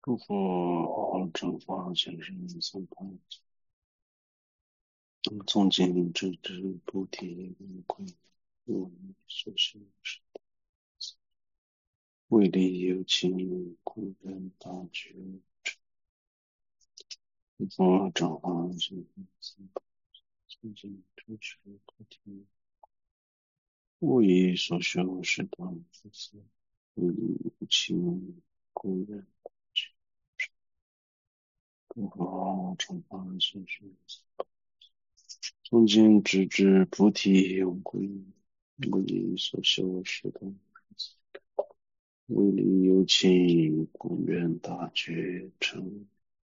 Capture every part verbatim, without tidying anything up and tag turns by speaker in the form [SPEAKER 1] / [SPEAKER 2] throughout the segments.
[SPEAKER 1] 如果正法先生三派，从今直至菩提无归，我所修是为利有情，故愿大觉。从正法先生三派，从今直至菩提，我以所修是当菩萨，为利有情，故愿大觉。如果正法先生从今直至菩提永归，我以所修是当菩萨，为利有情，故愿大觉成。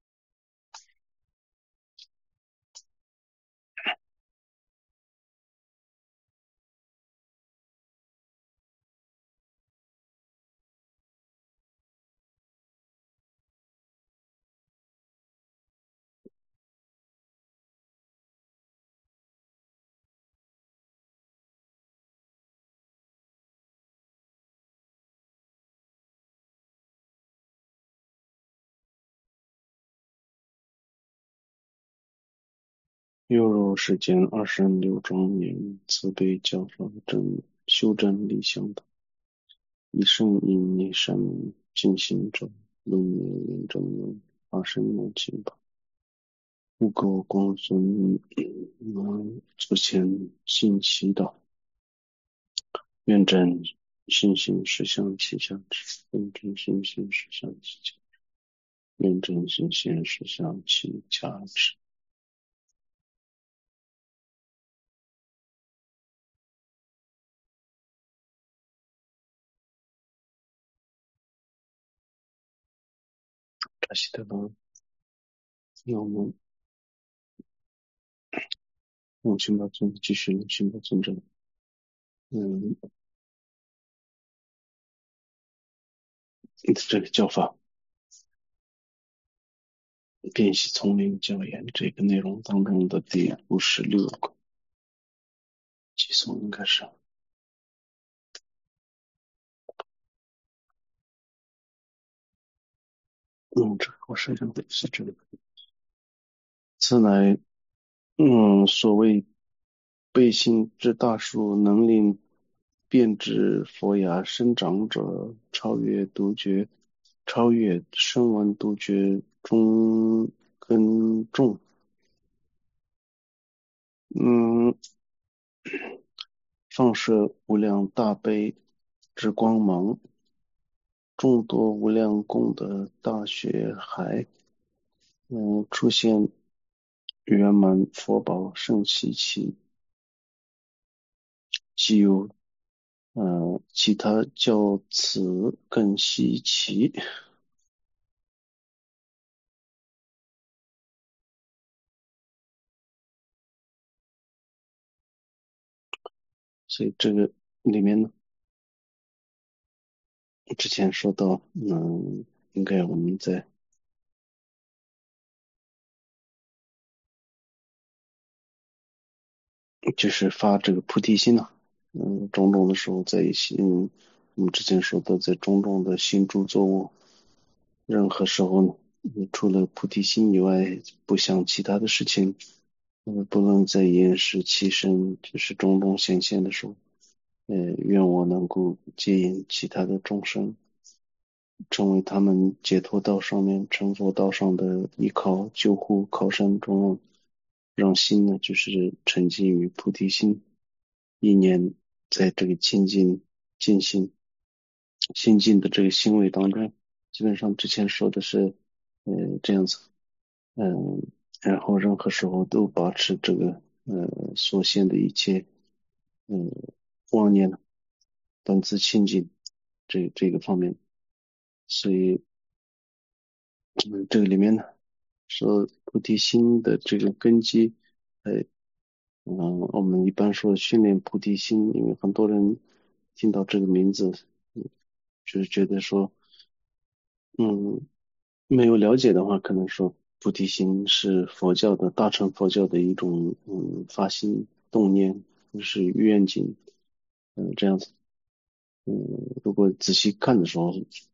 [SPEAKER 1] 又如世间二十六种年，慈悲教授真修真理想的，以圣因逆善尽行者，论灭言正论，发生难尽吧。无垢光尊嗯祖先信祈祷，愿真信心实相其相持，愿真信心实相其相持，愿真信心实相其加持。扎西德勒，要么用心吧尊继续用心吧尊者，嗯，这个教法辨析丛林教研这个内容当中的第五十六个寄送应该是，嗯，这个我设想的是这个。此乃嗯，所谓背心之大树，能令变质佛芽生长者，超越独觉，超越声闻独觉中根重。嗯，放射无量大悲之光芒，众多无量功德大学海，嗯，出现圆满佛宝甚稀奇，既有呃其他较此更稀奇。所以这个里面呢，之前说到，嗯，应该我们在就是发这个菩提心呐、嗯，种种的时候在一起，嗯，我们之前说的在种种的行住坐卧，任何时候呢，你除了菩提心以外，不想其他的事情，嗯，不论在饮食、起身，就是种种显现的时候，呃，愿我能够接引其他的众生，成为他们解脱道上面、成佛道上的依靠、救护、靠山众人，让心呢就是沉浸于菩提心，一念在这个清净、静心、心境的这个行为当中，基本上之前说的是，呃，这样子，嗯，然后任何时候都保持这个，呃，所现的一切，嗯，妄念呢，本自清净，这这个方面，所以，嗯，这个里面呢，说菩提心的这个根基，呃，嗯，我们一般说训练菩提心，因为很多人听到这个名字，嗯就是觉得说，嗯，没有了解的话，可能说菩提心是佛教的大乘佛教的一种，嗯，发心动念，就是愿景，嗯，这样子。嗯，如果仔细看的时候，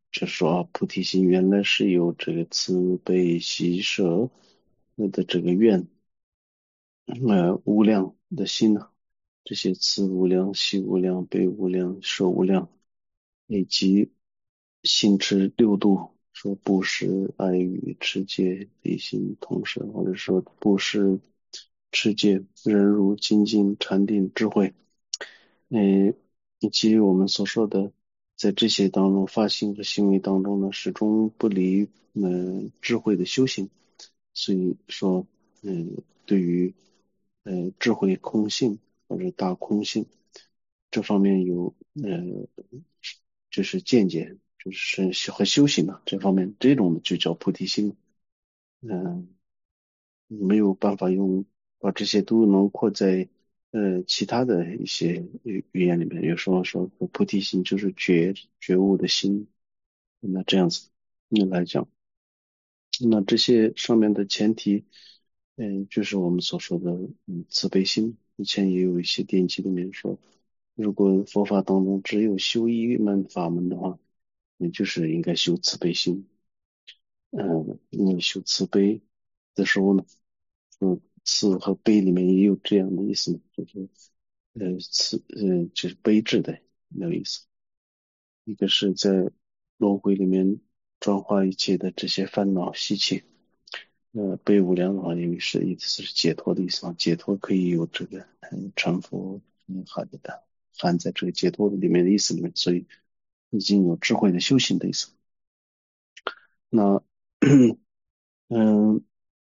[SPEAKER 1] 就说啊，菩提心原来是有这个慈悲喜舍的这个愿，呃，无量的心呢、这些慈无量、喜无量、悲无量、舍无量，以及心持六度，说布施、爱语、持戒、离心、同摄，或者说布施、持戒、忍辱、精进、禅定、智慧，嗯，以及我们所说的，在这些当中发心和行为当中呢，始终不离嗯、呃智慧的修行。所以说，嗯，对于呃智慧空性或者大空性这方面有呃就是见解，就是和修行啊这方面，这种就叫菩提心。嗯、没有办法用把这些都囊括在呃其他的一些语语言里面。有时候说菩提心就是觉觉悟的心，那这样子那来讲。那这些上面的前提，嗯，就是我们所说的嗯慈悲心。以前也有一些典籍里面说，如果佛法当中只有修一门法门的话，那就是应该修慈悲心。嗯，因为修慈悲的时候呢，嗯，慈和悲里面也有这样的意思，就是呃慈呃就是悲智的那个意思。一个是在轮回里面转化一切的这些烦恼习气。呃，悲无量的话，因为是意思是解脱的意思嘛，解脱可以有这个嗯成佛嗯含的含在这个解脱的里面的意思里面，所以已经有智慧的修行的意思。那嗯，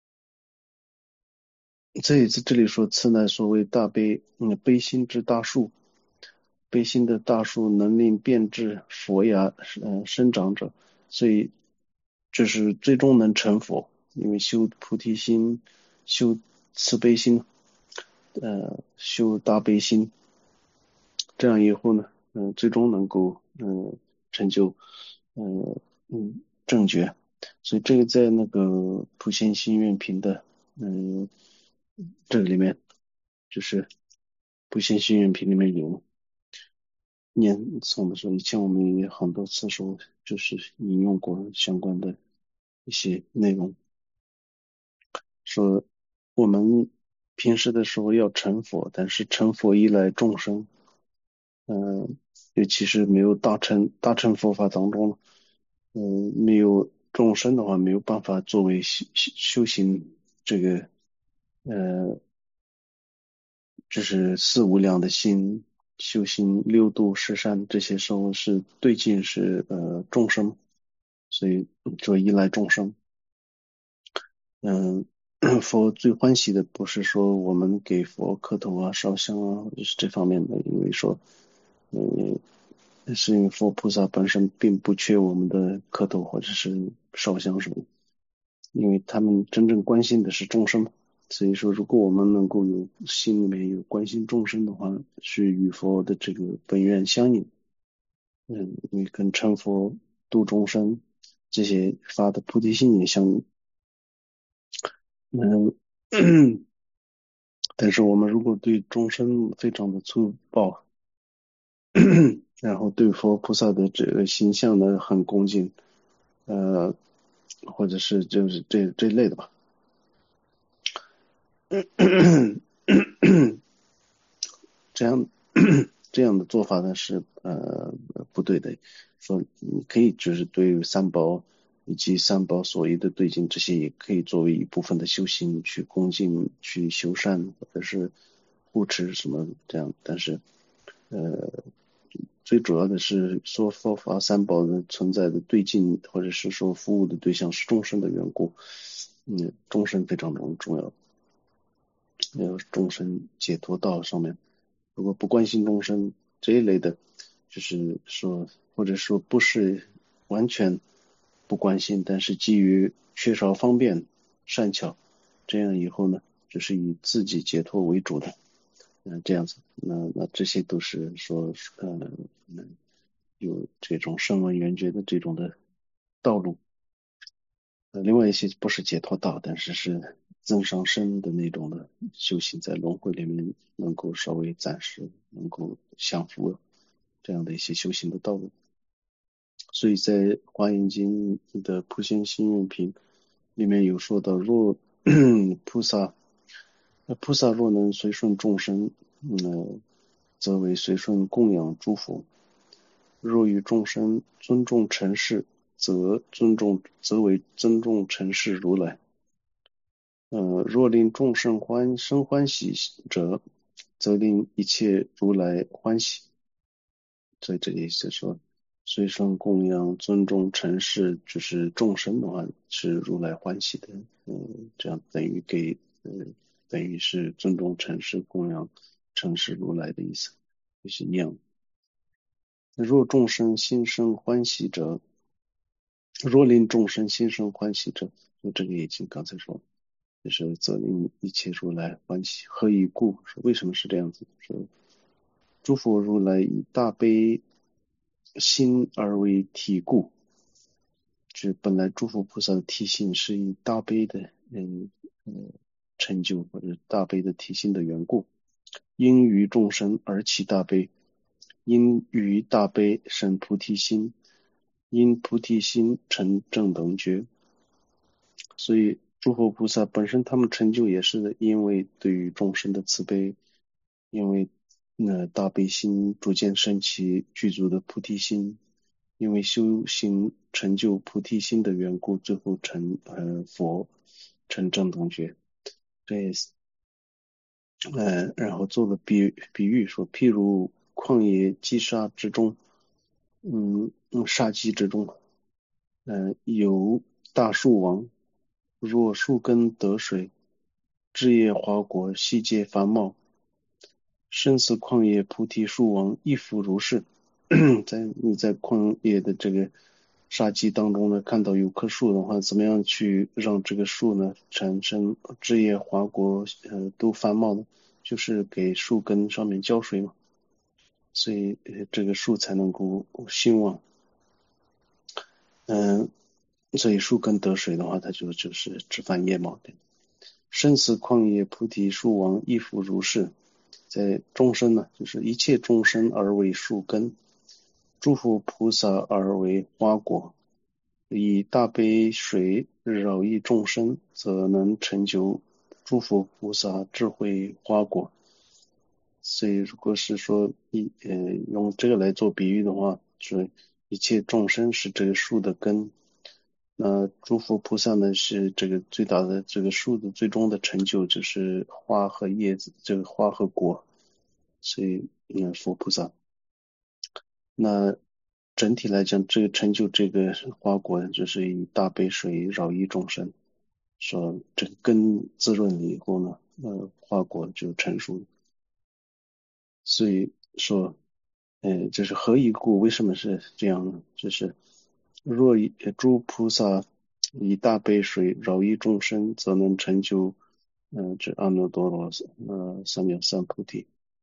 [SPEAKER 1] 这一次这里说此乃所谓大悲，嗯，悲心之大树，悲心的大树能令变质佛芽嗯生长者，所以就是最终能成佛，因为修菩提心、修慈悲心、呃修大悲心，这样以后呢，嗯、最终能够嗯、成就嗯嗯正觉，所以这个在那个普贤行愿品的嗯这个里面，就是普贤行愿品里面有念诵的时候，以前我们也很多次说，就是引用过相关的一些内容，说我们平时的时候要成佛，但是成佛依赖众生，嗯、尤其是没有大乘大乘佛法当中，嗯、没有众生的话，没有办法作为修修修行这个呃，就是四无量的心，修行六度十善，这些时候是对境是呃众生，所以就依赖众生。嗯，佛最欢喜的不是说我们给佛磕头啊、烧香啊，就是这方面的，因为说，嗯，是因为佛菩萨本身并不缺我们的磕头或者是烧香什么，因为他们真正关心的是众生嘛。所以说，如果我们能够有心里面有关心众生的话，是与佛的这个本愿相应。嗯，因为跟成佛度众生这些发的菩提心也相应。嗯，但是我们如果对众生非常的粗暴，然后对佛菩萨的这个形象呢很恭敬，呃，或者是就是这这类的吧，这样这样的做法呢是呃不对的。说你可以就是对三宝以及三宝所依的对境这些也可以作为一部分的修行去恭敬去修善或者是护持什么这样，但是呃最主要的是说佛法三宝的存在的对境或者是说服务的对象是众生的缘故，嗯，众生非常重要，还有众生解脱道上面。如果不关心众生这一类的，就是说，或者说不是完全不关心，但是基于缺少方便善巧，这样以后呢，就是以自己解脱为主的，嗯、呃这样子，那那这些都是说，呃，嗯有这种声闻缘觉的这种的道路。呃，另外一些不是解脱道，但是是增上身的那种的修行，在轮回里面能够稍微暂时能够降服这样的一些修行的道路。 所以在华严经的普贤行愿品里面有说到，若菩萨菩萨若能随顺众生，嗯，则为随顺供养诸佛；若与众生尊重尘世，则尊重则为尊重尘世如来。呃，若令众生欢生欢喜者，则令一切如来欢喜。所以这个意思说，随顺供养尊重尘世，就是众生的话是如来欢喜的。嗯，这样等于给呃等于是尊重尘世供养尘世如来的意思，也是一样。若众生心生欢喜者，若令众生心生欢喜者，就这个已经刚才说，就是则令一切如来欢喜。何以故？说为什么是这样子？说诸佛如来以大悲心而为体故，就是本来诸佛菩萨的体性是以大悲的嗯呃成就或者大悲的体性的缘故，因于众生而起大悲，因于大悲生菩提心，因菩提心成正等觉。所以诸佛菩萨本身他们成就也是因为对于众生的慈悲，因为那大悲心逐渐升起具足的菩提心，因为修行成就菩提心的缘故，最后成呃佛，成正等觉。这也是呃，然后做了比比喻说，譬如旷野击杀之中，嗯，嗯杀鸡之中，嗯、呃，有大树王，若树根得水，枝叶花果，悉皆繁茂。生死旷野菩提树王亦复如是。在你在旷野的这个杀鸡当中呢，看到有棵树的话，怎么样去让这个树呢产生枝叶花果，呃，都繁茂呢？就是给树根上面浇水嘛，所以呃这个树才能够兴旺。嗯，所以树根得水的话，它就就是枝繁叶茂的。生死旷野菩提树王亦复如是。在众生呢，就是一切众生而为树根，诸佛菩萨而为花果，以大悲水饶益众生，则能成就诸佛菩萨智慧花果。所以如果是说一呃用这个来做比喻的话，是一切众生是这个树的根，那诸佛菩萨呢是这个最大的这个树的最终的成就，就是花和叶子，这个花和果。所以嗯佛菩萨，那整体来讲，这个成就这个花果，就是以大悲水饶益众生，说这个根滋润了以后呢，呃，花果就成熟。所以说，呃，就是何以故？为什么是这样呢？就是若以诸菩萨以大悲水饶益众生，则能成就，嗯、呃，这阿耨多罗呃三藐三菩提。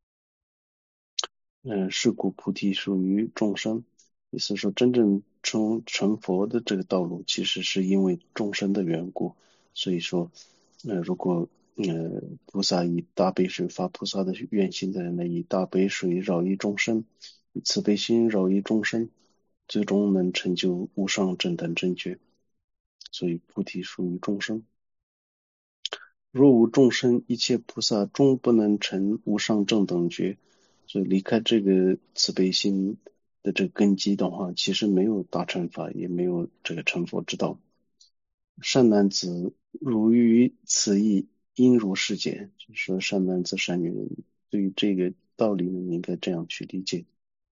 [SPEAKER 1] 嗯，是故菩提属于众生，意思说真正成成佛的这个道路，其实是因为众生的缘故。所以说，呃，如果呃菩萨以大悲水发菩萨的愿心的人呢，以大悲水饶益众生，以慈悲心饶益众生，最终能成就无上正等正觉。所以菩提属于众生。若无众生，一切菩萨终不能成无上正等觉。所以离开这个慈悲心的这个根基的话，其实没有大乘法，也没有这个成佛之道。善男子，汝于此义应如是解。就是说，善男子、善女人，对于这个道理呢，你应该这样去理解。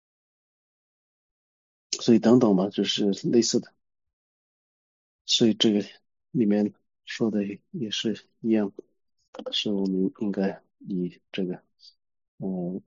[SPEAKER 1] 所以等等吧，就是类似的。所以这个里面说的也是一样，是我们应该以这个，嗯。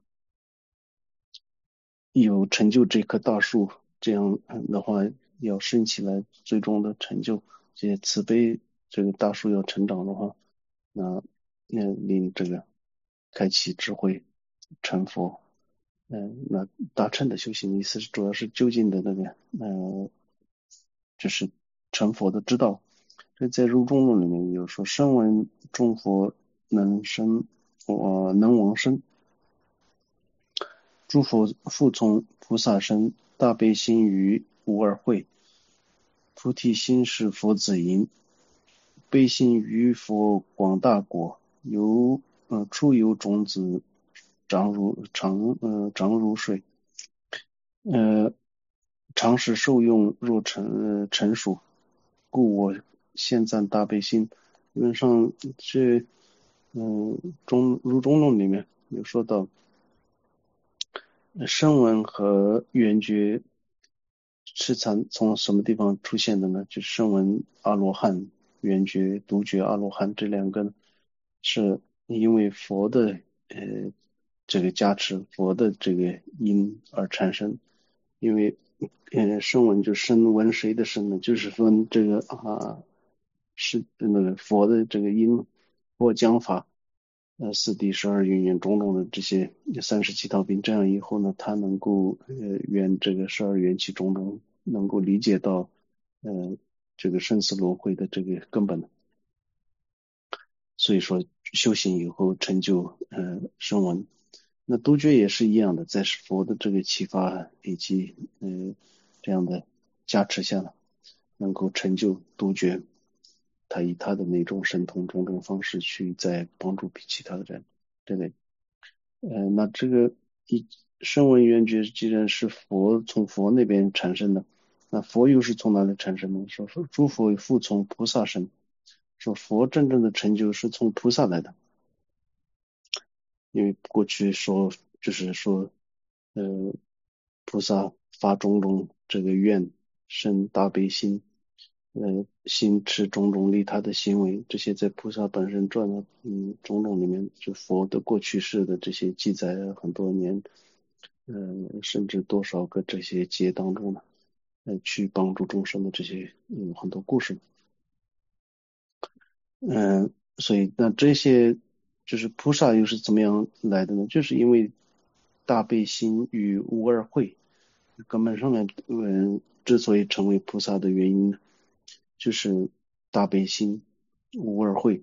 [SPEAKER 1] 有成就这棵大树，这样的话要升起来，最终的成就，这些慈悲这个大树要成长的话，那那令这个开启智慧成佛，嗯、那大乘的修行意思是主要是究竟的那个，呃，就是成佛的之道。这在入中论里面有说，声闻众佛能生，呃，能往生。诸佛复从菩萨身，大悲心于无二会。菩提心是佛子因，悲心于佛广大国，由呃初由种子长如长呃长如水，呃常时受用若成呃成熟，故我现赞大悲心。基本上这嗯中如中论里面有说到，声闻和缘觉是从从什么地方出现的呢？就是声闻阿罗汉、缘觉独觉阿罗汉这两个呢，是因为佛的呃这个加持，佛的这个因而产生。因为呃声闻就声闻谁的声呢？就是说这个啊是那个佛的这个因，佛讲法。呃，四谛十二因缘种种的这些三十七道品，这样以后呢，他能够呃缘这个十二缘起种种，能够理解到呃这个生死轮回的这个根本。所以说修行以后成就呃声闻。那独觉也是一样的，在佛的这个启发以及呃这样的加持下呢，能够成就独觉。他以他的那种神通种种方式去在帮助其他的人这类。呃，那这个一声闻缘觉既然是佛从佛那边产生的，那佛又是从哪里产生的？说说诸佛复从菩萨生，说佛真正的成就是从菩萨来的。因为过去说就是说，呃，菩萨发种种这个愿，生大悲心，呃，心持种种利他的行为，这些在菩萨本身传的嗯种种里面，就佛的过去世的这些记载啊，很多年，呃，甚至多少个这些劫当中呢，呃，去帮助众生的这些嗯很多故事。嗯，所以那这些就是菩萨又是怎么样来的呢？就是因为大悲心与无二会，根本上面，嗯，之所以成为菩萨的原因呢，就是大悲心无二会。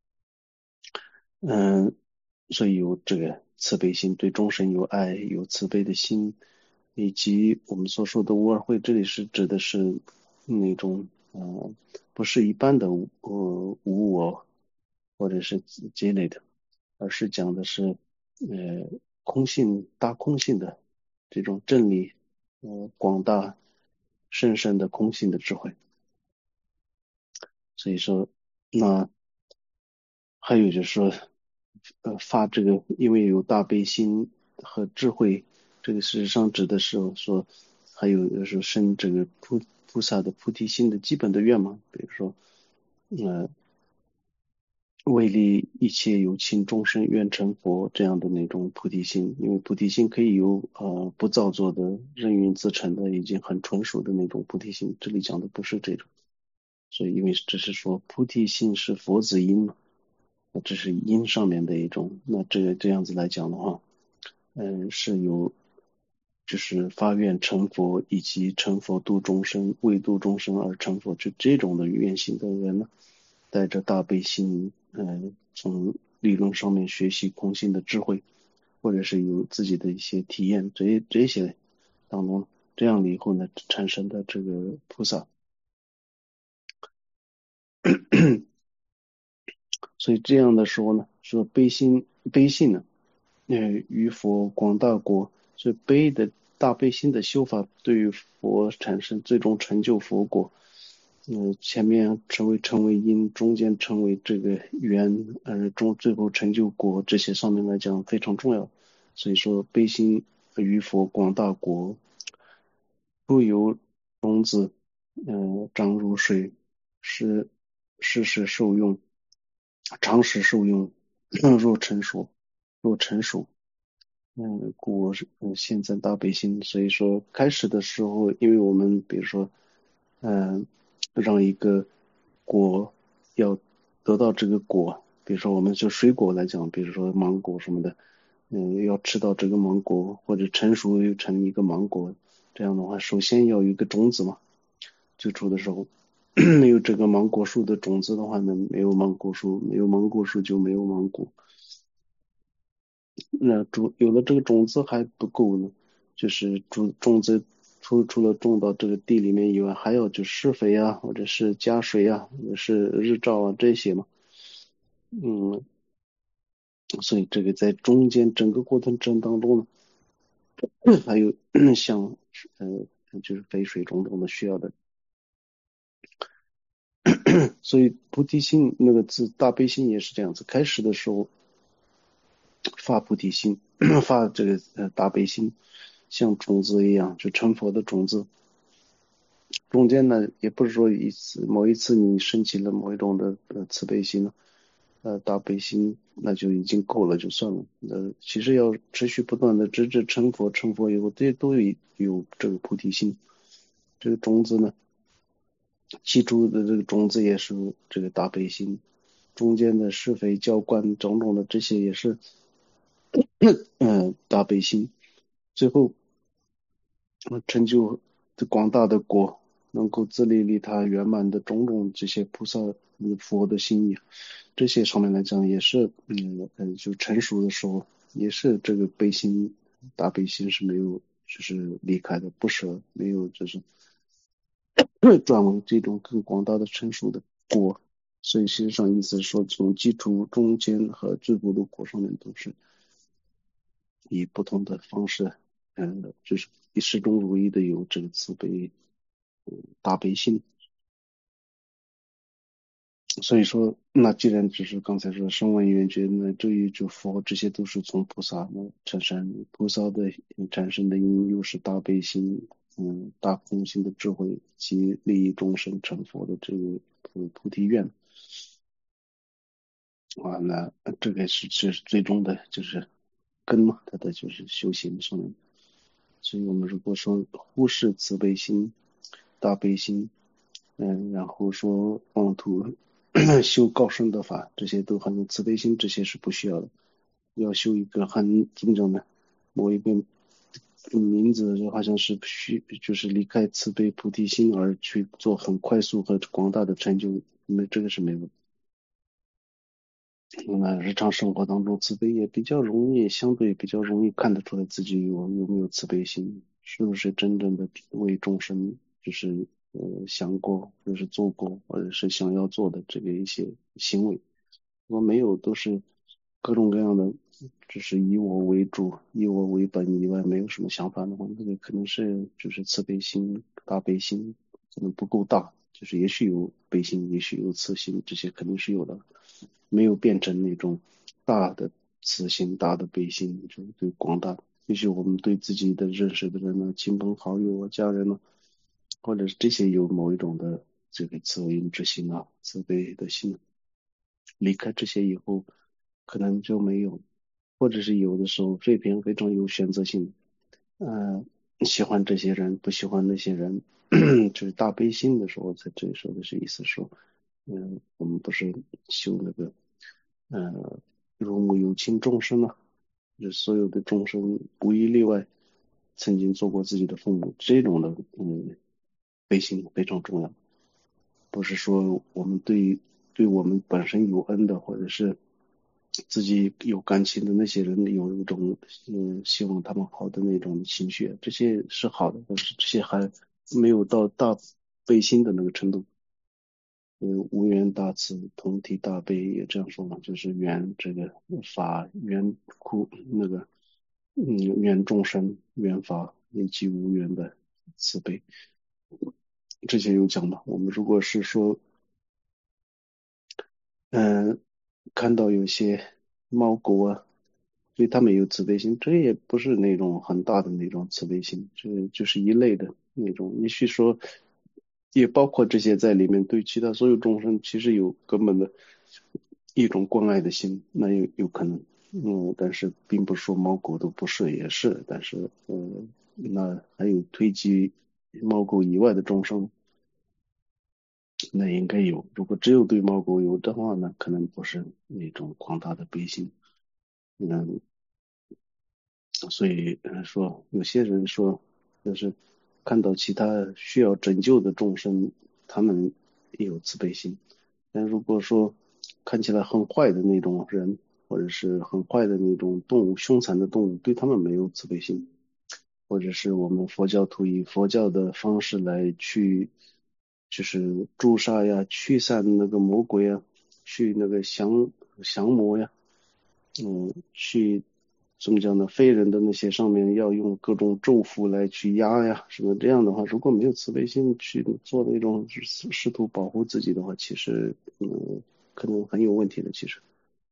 [SPEAKER 1] 嗯，所以有这个慈悲心，对众生有爱，有慈悲的心，以及我们所说的无二会，这里是指的是那种呃不是一般的无呃无我或者是这类的，而是讲的是呃空性大空性的这种真理，呃广大深深的空性的智慧。所以说，那还有就是说，呃，发这个，因为有大悲心和智慧，这个事实上指的是说，还有就是生这个菩菩萨的菩提心的基本的愿望，比如说，呃，为利一切有情众生愿成佛这样的那种菩提心。因为菩提心可以有呃不造作的任运自成的已经很纯熟的那种菩提心，这里讲的不是这种。所以因为这是说菩提心是佛子因嘛，那这是因上面的一种。那这个这样子来讲的话，嗯，是有就是发愿成佛以及成佛度众生，为度众生而成佛，就这种的愿行的人呢，带着大悲心，嗯，从理论上面学习空性的智慧，或者是有自己的一些体验，这这些当中，这样了以后呢，产生的这个菩萨。所以这样的时候呢，说悲心悲心呢，呃，于佛广大国，所以悲的大悲心的修法，对于佛产生最终成就佛果，嗯、前面成为成为因，中间成为这个缘，呃，中最后成就果，这些上面来讲非常重要。所以说悲心于佛广大国，不由种子，嗯、长如水，是世世受用，常时受用，若成熟，若成熟。嗯，故我是嗯现在大悲心，所以说开始的时候，因为我们比如说，嗯，让一个果要得到这个果，比如说我们就水果来讲，比如说芒果什么的，嗯，要吃到这个芒果或者成熟又成一个芒果，这样的话，首先要有一个种子嘛，最初的时候没有这个芒果树的种子的话呢，没有芒果树，没有芒果树就没有芒果。那种有了这个种子还不够呢，就是种种子除除了种到这个地里面以外，还要就施肥啊，或者是加水啊，或者是日照啊这些嘛。嗯，所以这个在中间整个过程中当中呢，还有像呃就是肥水种种的需要的。所以菩提心那个字大悲心也是这样子，开始的时候发菩提心，发这个呃大悲心，像种子一样，就成佛的种子。中间呢，也不是说一次某一次你升起了某一种的呃慈悲心了，呃大悲心，那就已经够了就算了。呃，其实要持续不断的直至成佛，成佛以后，这些都有有这个菩提心。这个种子呢，起初的这个种子也是这个大悲心，中间的施肥浇灌种种的这些也是嗯、呃大悲心，最后呃成就这广大的果，能够自利利他圆满的种种这些菩萨嗯佛的心意，这些上面来讲也是嗯嗯就成熟的时候也是这个悲心大悲心是没有就是离开的不舍，没有就是转为这种更广大的成熟的果。所以实际上意思是说，从基础、中间和最后的果上面都是以不同的方式，嗯，就是以始终如一的有这个慈悲、嗯大悲心。所以说，那既然只是刚才说声闻缘觉，那至于就佛，这些都是从菩萨那产生，菩萨的产生的因，又是大悲心，嗯，大空心的智慧及利益众生成佛的这个菩菩提愿。啊，那这个是是最终的，就是根嘛，它的就是修行上面。所以我们如果说忽视慈悲心、大悲心，嗯，然后说妄图修高深的法，这些都很慈悲心，这些是不需要的。要修一个很怎么讲呢？某一个名字就好像是需就是离开慈悲菩提心而去做很快速和广大的成就，那这个是没有。那日常生活当中，慈悲也比较容易，相对比较容易看得出来自己有有没有慈悲心，是不是真正的为众生，就是呃想过，就是做过，或者是想要做的这个一些行为。如果没有，都是各种各样的，只是以我为主、以我为本以外，没有什么想法的话，那个可能是就是慈悲心、大悲心可能不够大，就是也许有悲心，也许有慈心，这些肯定是有的。没有变成那种大的慈心、大的悲心，就是对广大。也许我们对自己的认识的人呢，亲朋好友啊、家人呢，或者是这些有某一种的这个慈悲之心啊、慈悲的心，离开这些以后，可能就没有，或者是有的时候非常非常有选择性，呃，喜欢这些人，不喜欢那些人，就是大悲心的时候，在这里说的是意思说，嗯、我们不是修那个。呃，如母有情众生啊，就所有的众生无一例外，曾经做过自己的父母，这种的，嗯，悲心非常重要。不是说我们对对我们本身有恩的，或者是自己有感情的那些人有一种嗯希望他们好的那种情绪，这些是好的，但是这些还没有到大悲心的那个程度。呃，无缘大慈，同体大悲，也这样说嘛，就是缘这个法，缘苦那个，嗯，缘众生，缘法以及无缘的慈悲。之前有讲嘛，我们如果是说，嗯、看到有些猫狗啊，对他们有慈悲心，这也不是那种很大的那种慈悲心，这就是一类的那种。也许说，也包括这些在里面，对其他所有众生其实有根本的一种关爱的心，那有有可能，嗯，但是并不是说猫狗都不是，也是，但是，嗯，那还有推及猫狗以外的众生，那应该有。如果只有对猫狗有的话，那可能不是那种广大的悲心。嗯，所以呃说，有些人说，就是看到其他需要拯救的众生，他们也有慈悲心。但如果说看起来很坏的那种人，或者是很坏的那种动物，凶残的动物，对他们没有慈悲心。 或者是我们佛教徒以佛教的方式来去，就是诛杀呀、驱散那个魔鬼呀、去那个降降魔呀，嗯，去怎么讲呢？非人的那些上面要用各种咒符来去压呀，什么这样的话，如果没有慈悲心去做那种试试图保护自己的话，其实嗯，可能很有问题的。其实，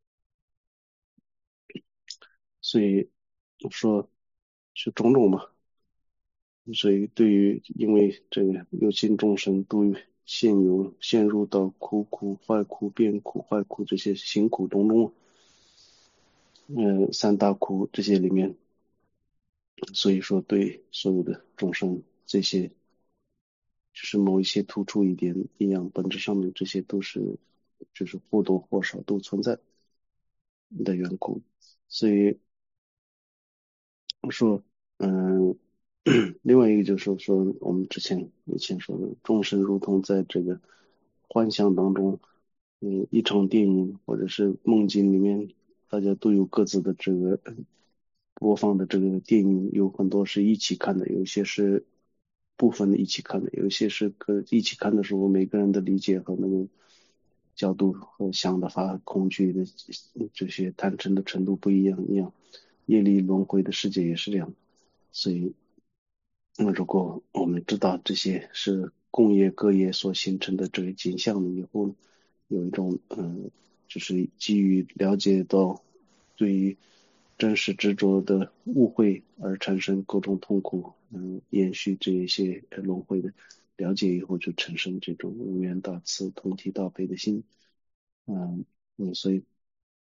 [SPEAKER 1] 所以说是种种嘛。所以对于因为这个有情众生都陷入陷入到苦苦、坏苦、变苦、坏苦这些辛苦当中，嗯，三大苦这些里面，所以说对所有的众生这些，就是某一些突出一点阴阳本质上面，这些都是就是或多或少都存在的缘故。所以我说，嗯，另外一个就是说，我们之前以前说的，众生如同在这个幻象当中，嗯，一场电影或者是梦境里面，大家都有各自的这个呃播放的这个电影，有很多是一起看的，有一些是部分的一起看的，有一些是个一起看的时候，每个人的理解和那个角度和想的法、恐惧的这些坦诚的程度不一样，一样。业力轮回的世界也是这样，所以，那如果我们知道这些是共业各业所形成的这个景象了以后，有一种嗯，就是基于了解到对于真实执着的误会而产生各种痛苦，嗯，延续这一些轮回的了解以后，就产生这种无缘大慈、同体大悲的心，嗯嗯，所以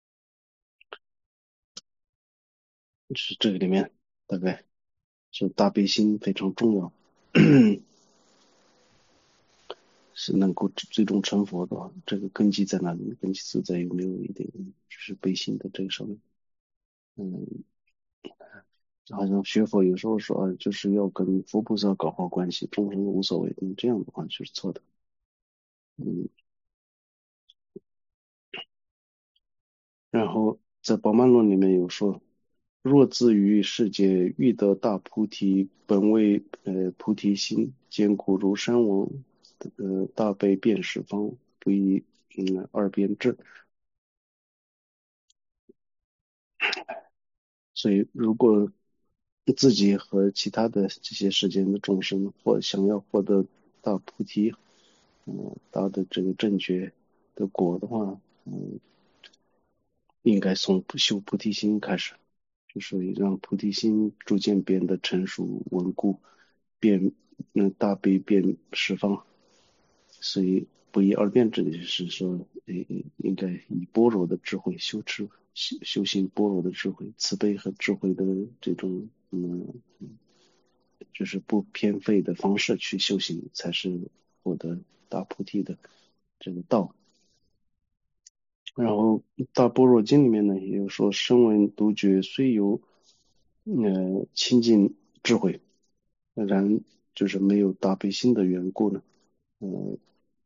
[SPEAKER 1] 是这个里面大概是大悲心非常重要。是能够最终成佛的话，这个根基在哪里？根基就在于没有一点就是悲心的这个上面。嗯，好像学佛有时候说啊，就是要跟佛菩萨搞好关系，众生无所谓。嗯，这样的话就是错的。嗯，然后在《宝鬘论》里面有说，若自于世界欲得大菩提，本为呃菩提心，坚固如山王，呃大悲遍十方，不以嗯二边智。所以，如果自己和其他的这些世间的众生，或想要获得大菩提，嗯，大的这个正觉的果的话，嗯，应该从修菩提心开始，就是让菩提心逐渐变得成熟稳固，变嗯大悲变十方。所以不以二辩智的就是说，诶，应该以般若的智慧修持修修行般若的智慧，慈悲和智慧的这种嗯，就是不偏废的方式去修行，才是获得大菩提的这个道。然后大般若经里面呢，也有说，声闻独觉虽有呃清净智慧，然就是没有大悲心的缘故呢，呃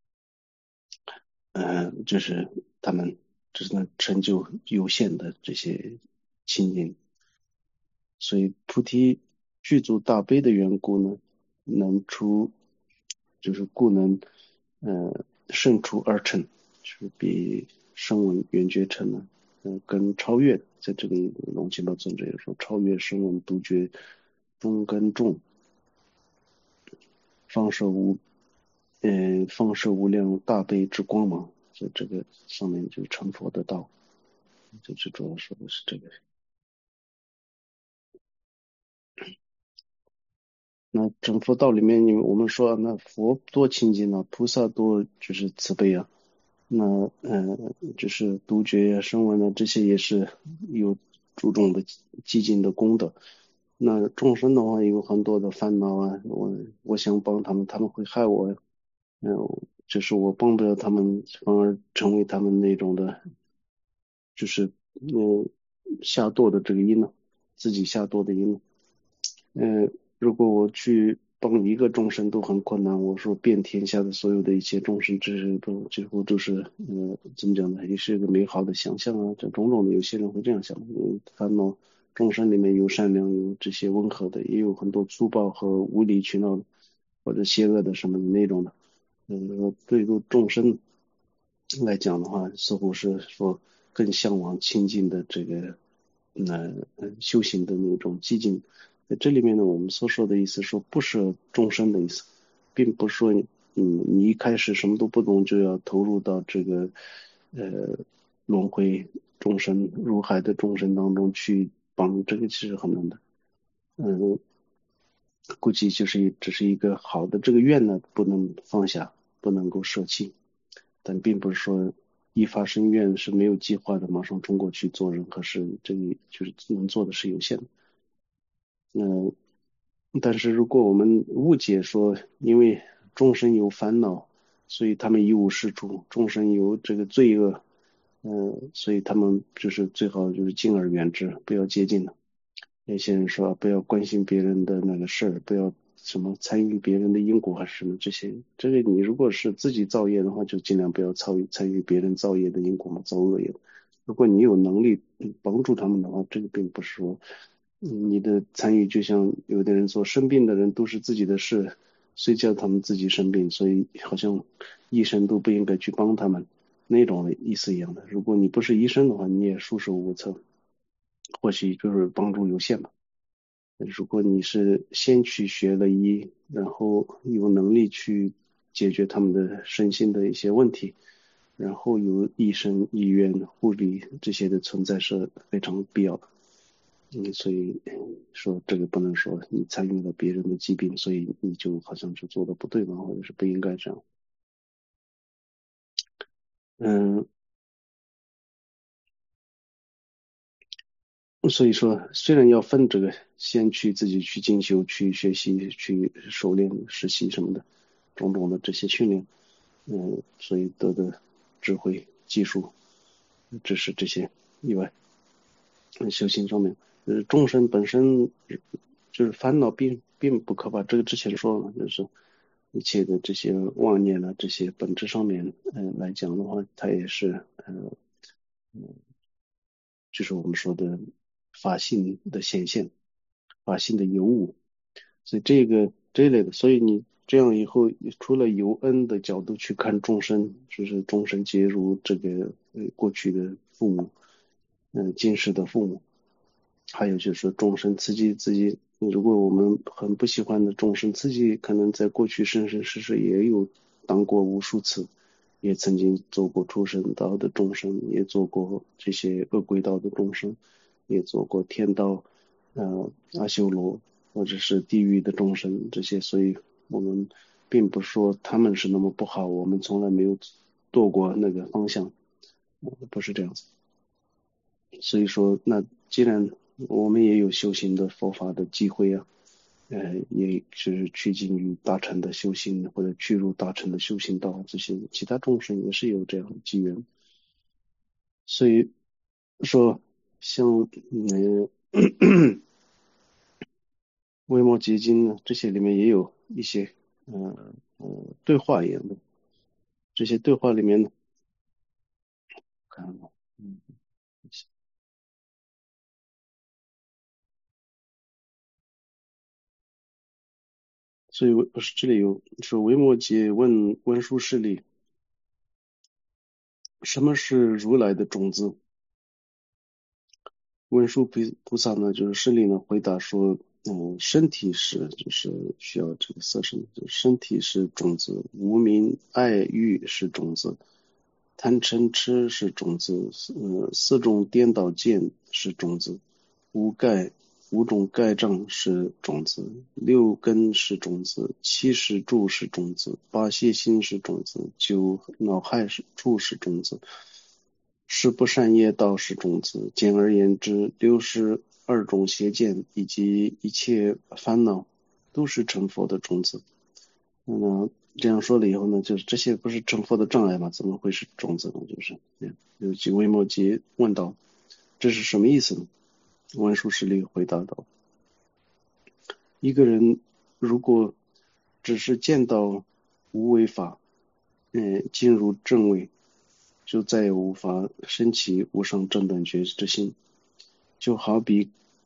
[SPEAKER 1] 呃，就是他们只能成就有限的这些清净，所以菩提具足大悲的缘故呢，能出就是故能呃胜出二乘，就是比声闻缘觉乘呢，呃更超越的。在这里龙钦宝尊者也说，超越声闻独觉中根重，放射无嗯、呃放射无量大悲之光芒。就这个上面就成佛的道，就最主要说的是这个。那整佛道里面，你我们说，那佛多清净啊，菩萨多就是慈悲啊，那嗯、呃，就是独觉呀、声闻啊，这些也是有注重的寂静的功德。那众生的话有很多的烦恼啊，我我想帮他们，他们会害我，嗯、就是我帮不了他们，反而成为他们那种的，就是嗯下堕的这个因呢，自己下堕的因呢。嗯，如果我去帮一个众生都很困难，我说遍天下的所有的一切众生，这是都几乎都是呃怎么讲呢？也是一个美好的想象啊，这种种的，有些人会这样想，嗯，烦恼众生里面有善良，有这些温和的，也有很多粗暴和无理取闹的，或者邪恶的什么的那种的。嗯，说对于众生来讲的话，似乎是说更向往亲近的这个，呃，呃修行的那种寂静。在这里面呢，我们所说的意思说不是众生的意思，并不是说你，嗯，你一开始什么都不懂就要投入到这个，呃，轮回众生入海的众生当中去帮，这个其实很难的。嗯，估计就是一只是一个好的这个愿呢，不能放下，不能够舍弃。但并不是说一发生愿是没有计划的，马上冲过去做任何事，这个就是能做的是有限的。嗯，但是如果我们误解说，因为众生有烦恼，所以他们一无是处，众生有这个罪恶，嗯，所以他们就是最好就是敬而远之，不要接近了。有些人说不要关心别人的那个事儿，不要什么参与别人的因果还是什么这些。这个你如果是自己造业的话，就尽量不要参与参与别人造业的因果嘛，造恶业。如果你有能力嗯帮助他们的话，这个并不是说嗯你的参与，就像有的人说生病的人都是自己的事，谁叫他们自己生病，所以好像医生都不应该去帮他们那种的意思一样的。如果你不是医生的话，你也束手无策，或许就是帮助有限吧。如果你是先去学了医，然后有能力去解决他们的身心的一些问题，然后有医生、医院、护理这些的存在是非常必要的。嗯，所以说这个不能说你参与了别人的疾病，所以你就好像就做的不对嘛，或者是不应该这样。嗯，所以说虽然要分这个，先去自己去进修、去学习、去熟练、实习什么的，种种的这些训练。嗯，所以得的智慧、技术、知识这些以外，嗯修行上面，呃，众生本身就是烦恼并并不可怕，这个之前说了，就是一切的这些妄念啊，这些本质上面，嗯、呃来讲的话，它也是，呃，就是我们说的法性的显现，法性的有物，所以这个这一类的，所以你这样以后，除了由恩的角度去看众生，就是众生皆如这个呃过去的父母，嗯、呃，今世的父母，还有就是说众生刺激自己，如果我们很不喜欢的众生刺激，可能在过去生生世世也有当过无数次，也曾经做过畜生道的众生，也做过这些恶鬼道的众生，也做过天道，呃，阿修罗或者是地狱的众生这些，所以我们并不说他们是那么不好，我们从来没有堕过那个方向，呃不是这样子。所以说，那既然我们也有修行的佛法的机会啊，呃，也是趋近于大乘的修行或者趋入大乘的修行道，这些其他众生也是有这样的机缘。所以说，像嗯、呃维摩诘经呢，这些里面也有一些呃呃对话一样的，这些对话里面呢，看啊，嗯，所以我这里有说维摩诘问文殊师利，什么是如来的种子？文殊菩菩萨呢，就是师利呢回答说，嗯，身体是就是需要这个色身，就是身体是种子，无明爱欲是种子，贪嗔痴是种子，呃，四种颠倒见是种子，无盖五种盖障是种子，六根是种子，七识住是种子，八邪心是种子，九恼害是处是种子。十不善业道是种子。简而言之，六十二种邪见以及一切烦恼都是成佛的种子。那么这样说了以后呢，就是这些不是成佛的障碍吗？怎么会是种子呢？就是有几维摩诘问道，这是什么意思呢？文殊师利回答道：一个人如果只是见到无为法，嗯，进入正位，就再也无法升起无上正等觉之心。就好比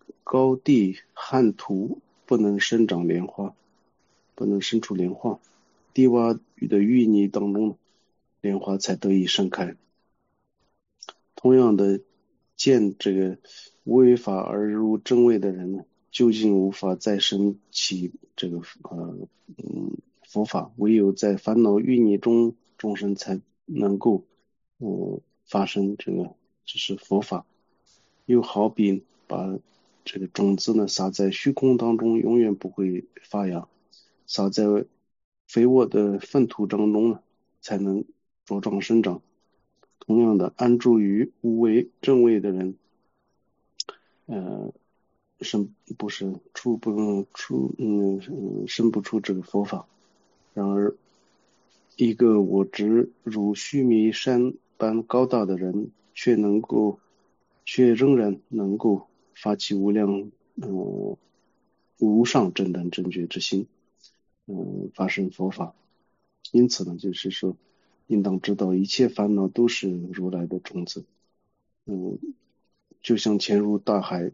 [SPEAKER 1] 高地旱土不能生长莲花，不能生出莲花，低洼的淤泥当中，莲花才得以盛开。同样的，见这个无为法而入正位的人呢，究竟无法再生起这个呃嗯佛法，唯有在烦恼淤泥中，众生才能够呃发生这个就是佛法。又好比把这个种子呢撒在虚空当中，永远不会发芽；撒在肥沃的粪土当中呢，才能茁壮生长。同样的，安住于无为正位的人，呃，生不是出不出嗯嗯生不出这个佛法。然而，一个我执如须弥山般高大的人，却能够，却仍然能够发起无量呃无上正等正觉之心，嗯、呃，发生佛法。因此呢，就是说，应当知道一切烦恼都是如来的种子。嗯，就像潜入大海，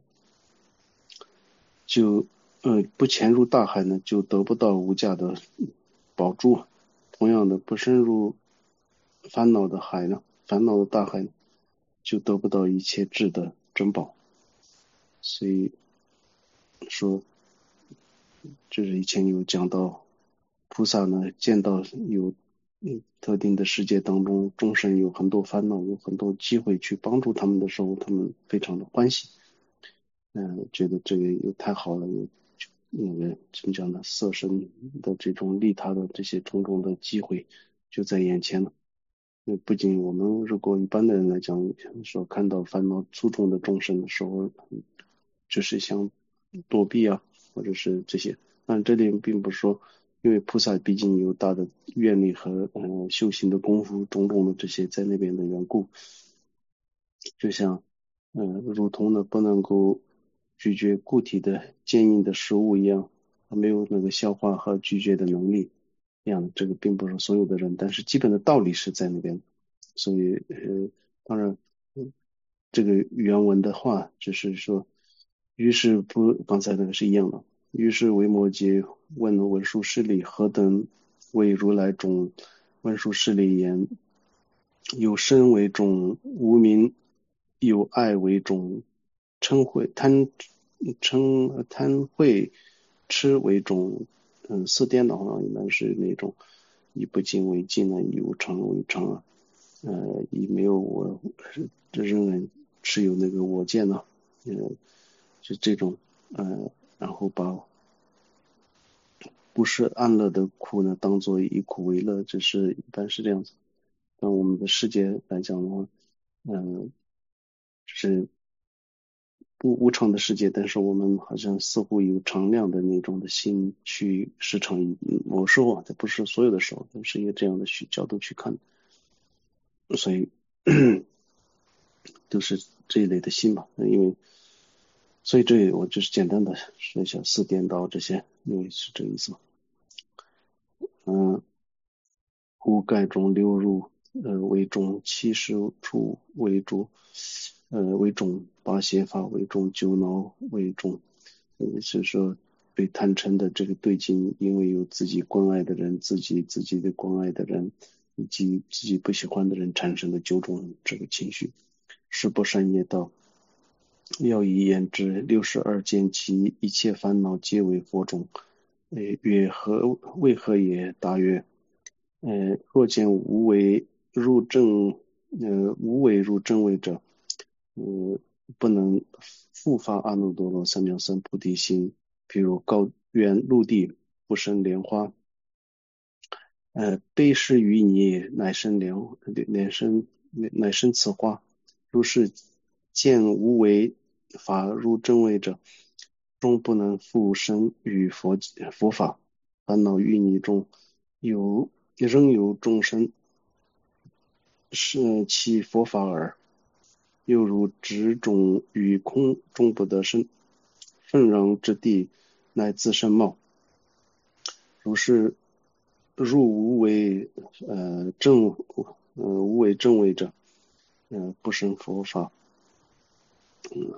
[SPEAKER 1] 就呃不潜入大海呢，就得不到无价的宝珠。同样的，不深入烦恼的海呢，烦恼的大海呢，就得不到一切智的珍宝。所以说，就是以前有讲到，菩萨呢见到有嗯特定的世界当中众生有很多烦恼，有很多机会去帮助他们的时候，他们非常的欢喜。嗯、呃，觉得这个又太好了，有那个怎么讲呢？色身的这种利他的这些种种的机会就在眼前了。那不仅我们如果一般的人来讲，说看到烦恼粗重的众生的时候，就是想躲避啊，或者是这些。但这里并不是说，因为菩萨毕竟有大的愿力和呃修行的功夫，种种的这些在那边的缘故，就像嗯、呃，如同呢不能够拒绝固体的坚硬的食物一样，没有那个消化和拒绝的能力一样，这个并不是所有的人，但是基本的道理是在那边。所以呃，当然，嗯这个原文的话就是说，于是不，刚才那个是一样的。于是维摩诘问文殊师利何等为如来种？文殊师利言：有身为种，无名有爱为种，嗔恚贪嗔贪恚痴为种。嗯，四颠的话一般是那种以不净为净啊，以无常为常啊，呃，以没有我这仍然持有那个我见呢、啊，呃，就这种呃，然后把不是安乐的苦呢当做以苦为乐，这是一般是这样子。但我们的世界来讲的话，嗯、呃，是不无常的世界，但是我们好像似乎有常量的那种的心去时常某时候啊，这不是所有的时候，但是一个这样的去角度去看，所以都是这一类的心吧，因为所以这我就是简单的说一下四颠倒这些，因为是这个意思嘛。嗯，无盖中流入呃为中，七十处为主，呃为中，八邪法为中，九恼为中。也就是说，对贪嗔的这个对境，因为有自己关爱的人，自己自己的关爱的人，以及自己不喜欢的人产生的九种这个情绪，是不善业道。要以言之，六十二见其一切烦恼皆为佛种。呃，曰何为何也？答曰：呃，若见无为入正，呃，无为入正位者，呃，不能复发阿耨多罗三藐三菩提心。譬如高原陆地不生莲花，呃，悲施于你，乃生莲，乃生乃生此花。如是见无为法入正位者，终不能复生于佛佛法。烦恼淤泥中有仍有众生是其佛法耳。又如执种于空中不得生，愤然之地乃自生茂。如是入无为呃正呃无为正位者，呃不生佛法。嗯，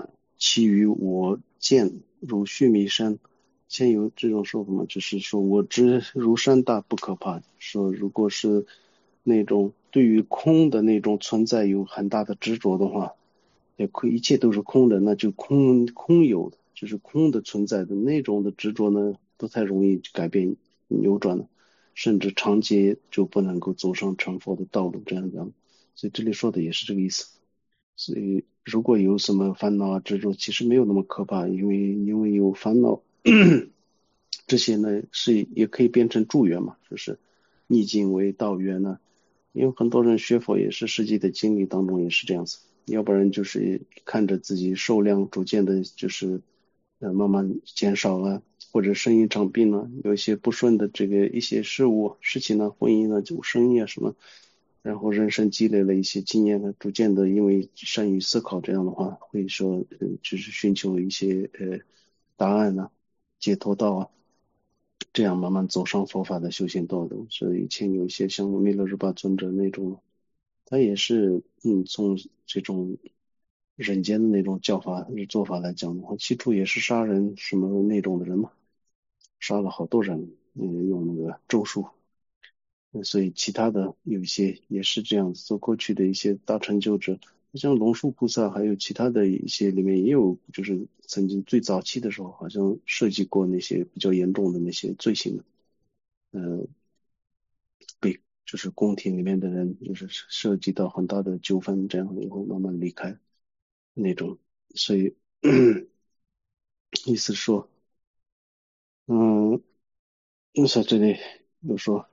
[SPEAKER 1] 其余我见如须弥山。先有这种说法嘛，就是说我知如山大不可怕。说如果是那种对于空的那种存在有很大的执着的话，也可一切都是空的，那就空空有的，就是空的存在的那种的执着呢，不太容易改变扭转了，甚至长劫就不能够走上成佛的道路，这样这样。所以这里说的也是这个意思。所以如果有什么烦恼啊执着，其实没有那么可怕，因为因为有烦恼这些呢是也可以变成助缘嘛，就是逆境为道缘呢。因为很多人学佛也是实际的经历当中也是这样子，要不然就是看着自己寿量逐渐的，就是呃慢慢减少了，或者生一场病了，有一些不顺的这个一些事物事情呢，婚姻呢，就生意啊什么，然后人生积累了一些经验呢，逐渐的因为善于思考，这样的话会说，呃，就是寻求一些呃答案呢、解脱道啊。这样慢慢走上佛法的修行道路。所以以前有一些像弥勒日巴尊者那种，他也是嗯从这种人间的那种教法做法来讲的话，起初也是杀人什么那种的人嘛，杀了好多人，嗯，用那个咒术。嗯所以其他的有一些也是这样子，做过去的一些大成就者，像龙树菩萨，还有其他的一些里面也有，就是曾经最早期的时候，好像涉及过那些比较严重的那些罪行的。呃，被就是宫廷里面的人就是涉及到很大的纠纷，这样以后慢慢离开那种，所以意思说，嗯，在这里又说，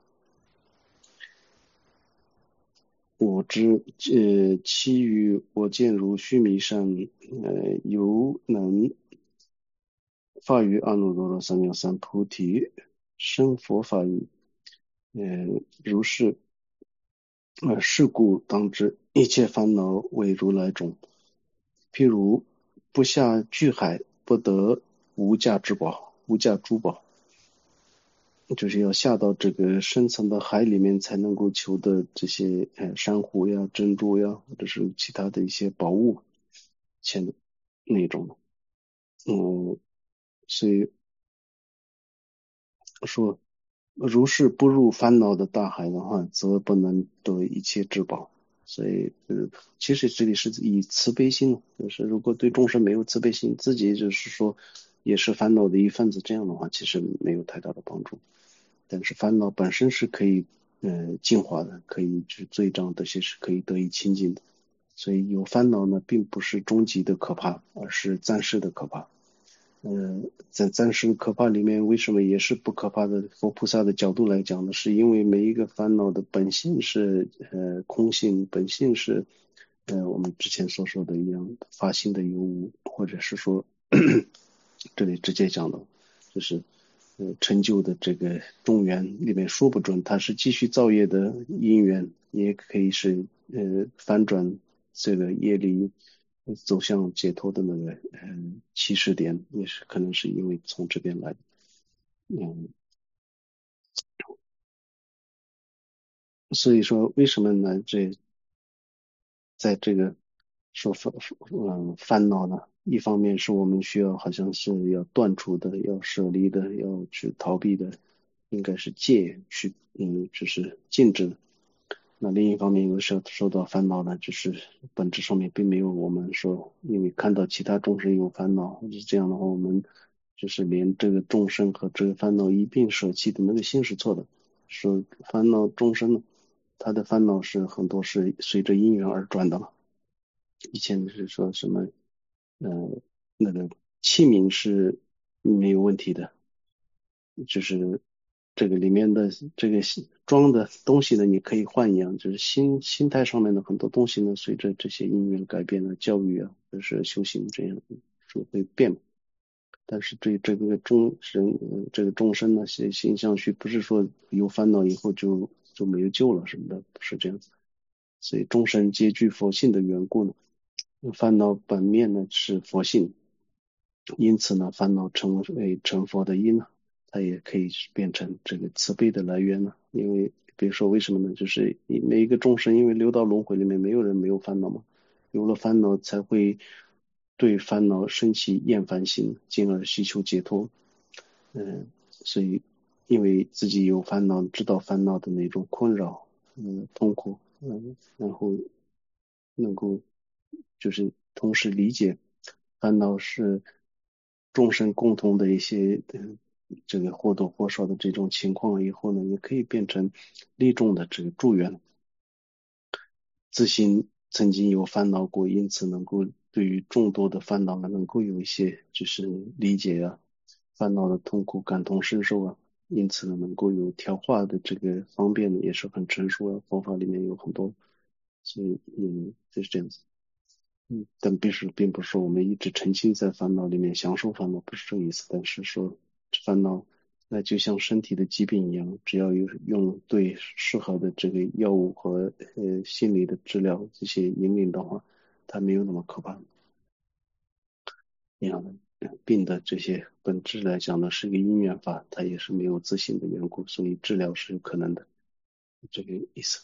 [SPEAKER 1] 我知呃，其余我见如须弥山，呃，犹能发于阿耨多罗三藐三菩提，生佛法义，呃，如是。呃，是故当知一切烦恼为如来种。譬如不下巨海，不得无价之宝，无价珠宝，就是要下到这个深层的海里面才能够求的这些呃珊瑚呀、珍珠呀，或者是其他的一些宝物，前那种的。嗯，所以说，如是不入烦恼的大海的话，则不能得一切至宝。所以，呃，其实这里是以慈悲心，就是如果对众生没有慈悲心，自己就是说也是烦恼的一份子，这样的话其实没有太大的帮助。但是烦恼本身是可以，呃，净化的，可以去罪障这些是可以得以清净的。所以有烦恼呢，并不是终极的可怕，而是暂时的可怕。嗯，在暂时可怕里面，为什么也是不可怕的？佛菩萨的角度来讲呢，是因为每一个烦恼的本性是呃空性，本性是呃我们之前所说的一样，发心的有无，或者是说这里直接讲的，就是呃成就的这个众缘里面说不准，它是继续造业的因缘，也可以是呃反转这个业力走向解脱的那个嗯起始点，也是可能是因为从这边来的。嗯，所以说为什么呢？这在这个说烦嗯烦恼呢？一方面是我们需要好像是要断除的，要舍离的，要去逃避的，应该是戒去嗯就是禁止的。那另一方面，有时候受到烦恼呢，就是本质上面并没有我们说，因为看到其他众生有烦恼，或者这样的话，我们就是连这个众生和这个烦恼一并舍弃的那个心是错的。说烦恼众生呢，他的烦恼是很多是随着因缘而转的嘛。以前是说什么，呃，那个器皿是没有问题的，就是这个里面的这个装的东西呢，你可以换一样，就是心心态上面的很多东西呢，随着这些因缘改变了，教育啊，或者是修行这样就会变。但是对这个众人，呃这个众生呢，形形象去不是说有烦恼以后就就没有救了什么的，不是这样子。所以众生皆具佛性的缘故呢，烦恼本面呢是佛性，因此呢，烦恼成为成佛的因呢，它也可以变成这个慈悲的来源呢。因为比如说为什么呢？就是每一个众生因为六道轮回里面没有人没有烦恼嘛，有了烦恼才会对烦恼生起厌烦心，进而希求解脱。嗯，所以因为自己有烦恼，知道烦恼的那种困扰，嗯，痛苦，嗯，然后能够就是同时理解烦恼是众生共同的一些嗯这个或多或少的这种情况以后呢，也可以变成利众的这个助缘。自心曾经有烦恼过，因此能够对于众多的烦恼呢，能够有一些就是理解啊，烦恼的痛苦感同身受啊，因此呢，能够有调化的这个方便呢，也是很成熟啊，方法里面有很多，所以嗯，就是这样子。嗯，但并是并不是说我们一直沉浸在烦恼里面享受烦恼，不是这个意思。但是说烦恼，那就像身体的疾病一样，只要有用对适合的这个药物和呃心理的治疗这些引领的话，它没有那么可怕。一样的呃病的这些本质来讲呢，是一个因缘法，它也是没有自信的缘故，所以治疗是有可能的，这个意思。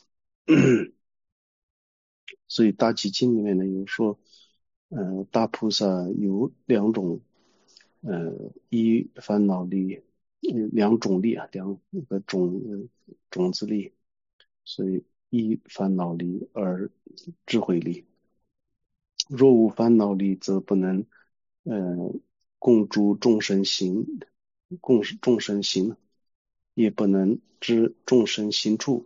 [SPEAKER 1] 所以大集经里面呢有说，呃，大菩萨有两种，呃，一烦恼力，呃两种力啊，两个种呃种子力，所以一烦恼力，二智慧力。若无烦恼力，则不能，呃，共诸众生行，共众生行，也不能知众生行处，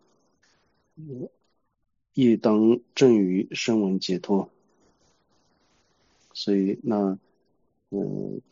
[SPEAKER 1] 亦当正于声闻解脱。所以那，嗯、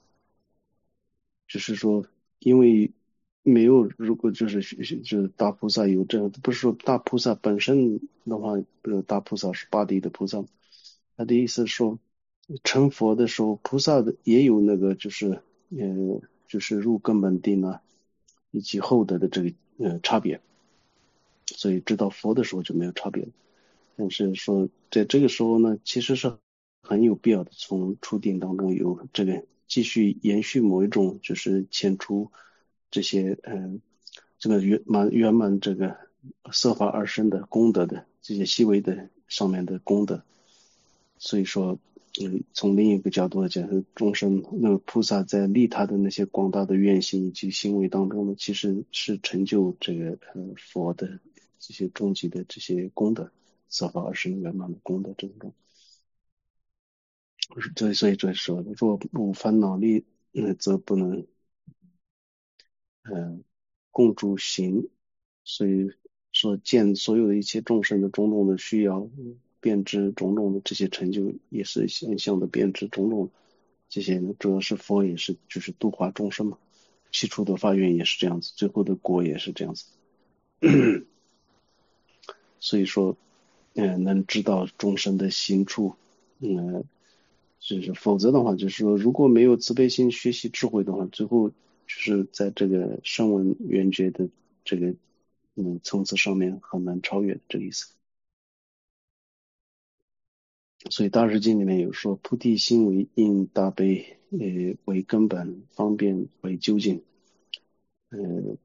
[SPEAKER 1] 就是说，因为没有，如果就是就是大菩萨有这样，不是说大菩萨本身的话，不是大菩萨是八地的菩萨，他的意思是说，成佛的时候，菩萨的也有那个就是，呃，就是入根本定啊，以及后得的这个呃差别，所以知道佛的时候就没有差别了。但是说在这个时候呢，其实是很有必要的，从初定当中有这个继续延续某一种，就是遣除这些嗯、呃、这个圆满圆满这个色法而生的功德的这些细微的上面的功德。所以说，嗯，从另一个角度来讲，是众生那个菩萨在利他的那些广大的愿行以及行为当中呢，其实是成就这个呃佛的这些终极的这些功德。色法而生圆满的功德这种，所以所以这说，若无烦恼力，嗯，则不能，呃，共诸行。所以说见所有的一切众生的种种的需要，遍知种种的这些成就，也是现象的遍知种种这些呢，主要是佛也是就是度化众生嘛，起初的发愿也是这样子，最后的果也是这样子。所以说，嗯、呃，能知道众生的行处，嗯、呃，就是否则的话，就是说，如果没有慈悲心、学习智慧的话，最后就是在这个声闻缘觉的这个嗯层次上面很难超越这个意思。所以大师经里面有说，菩提心为因，大悲呃为根本，方便为究竟。呃，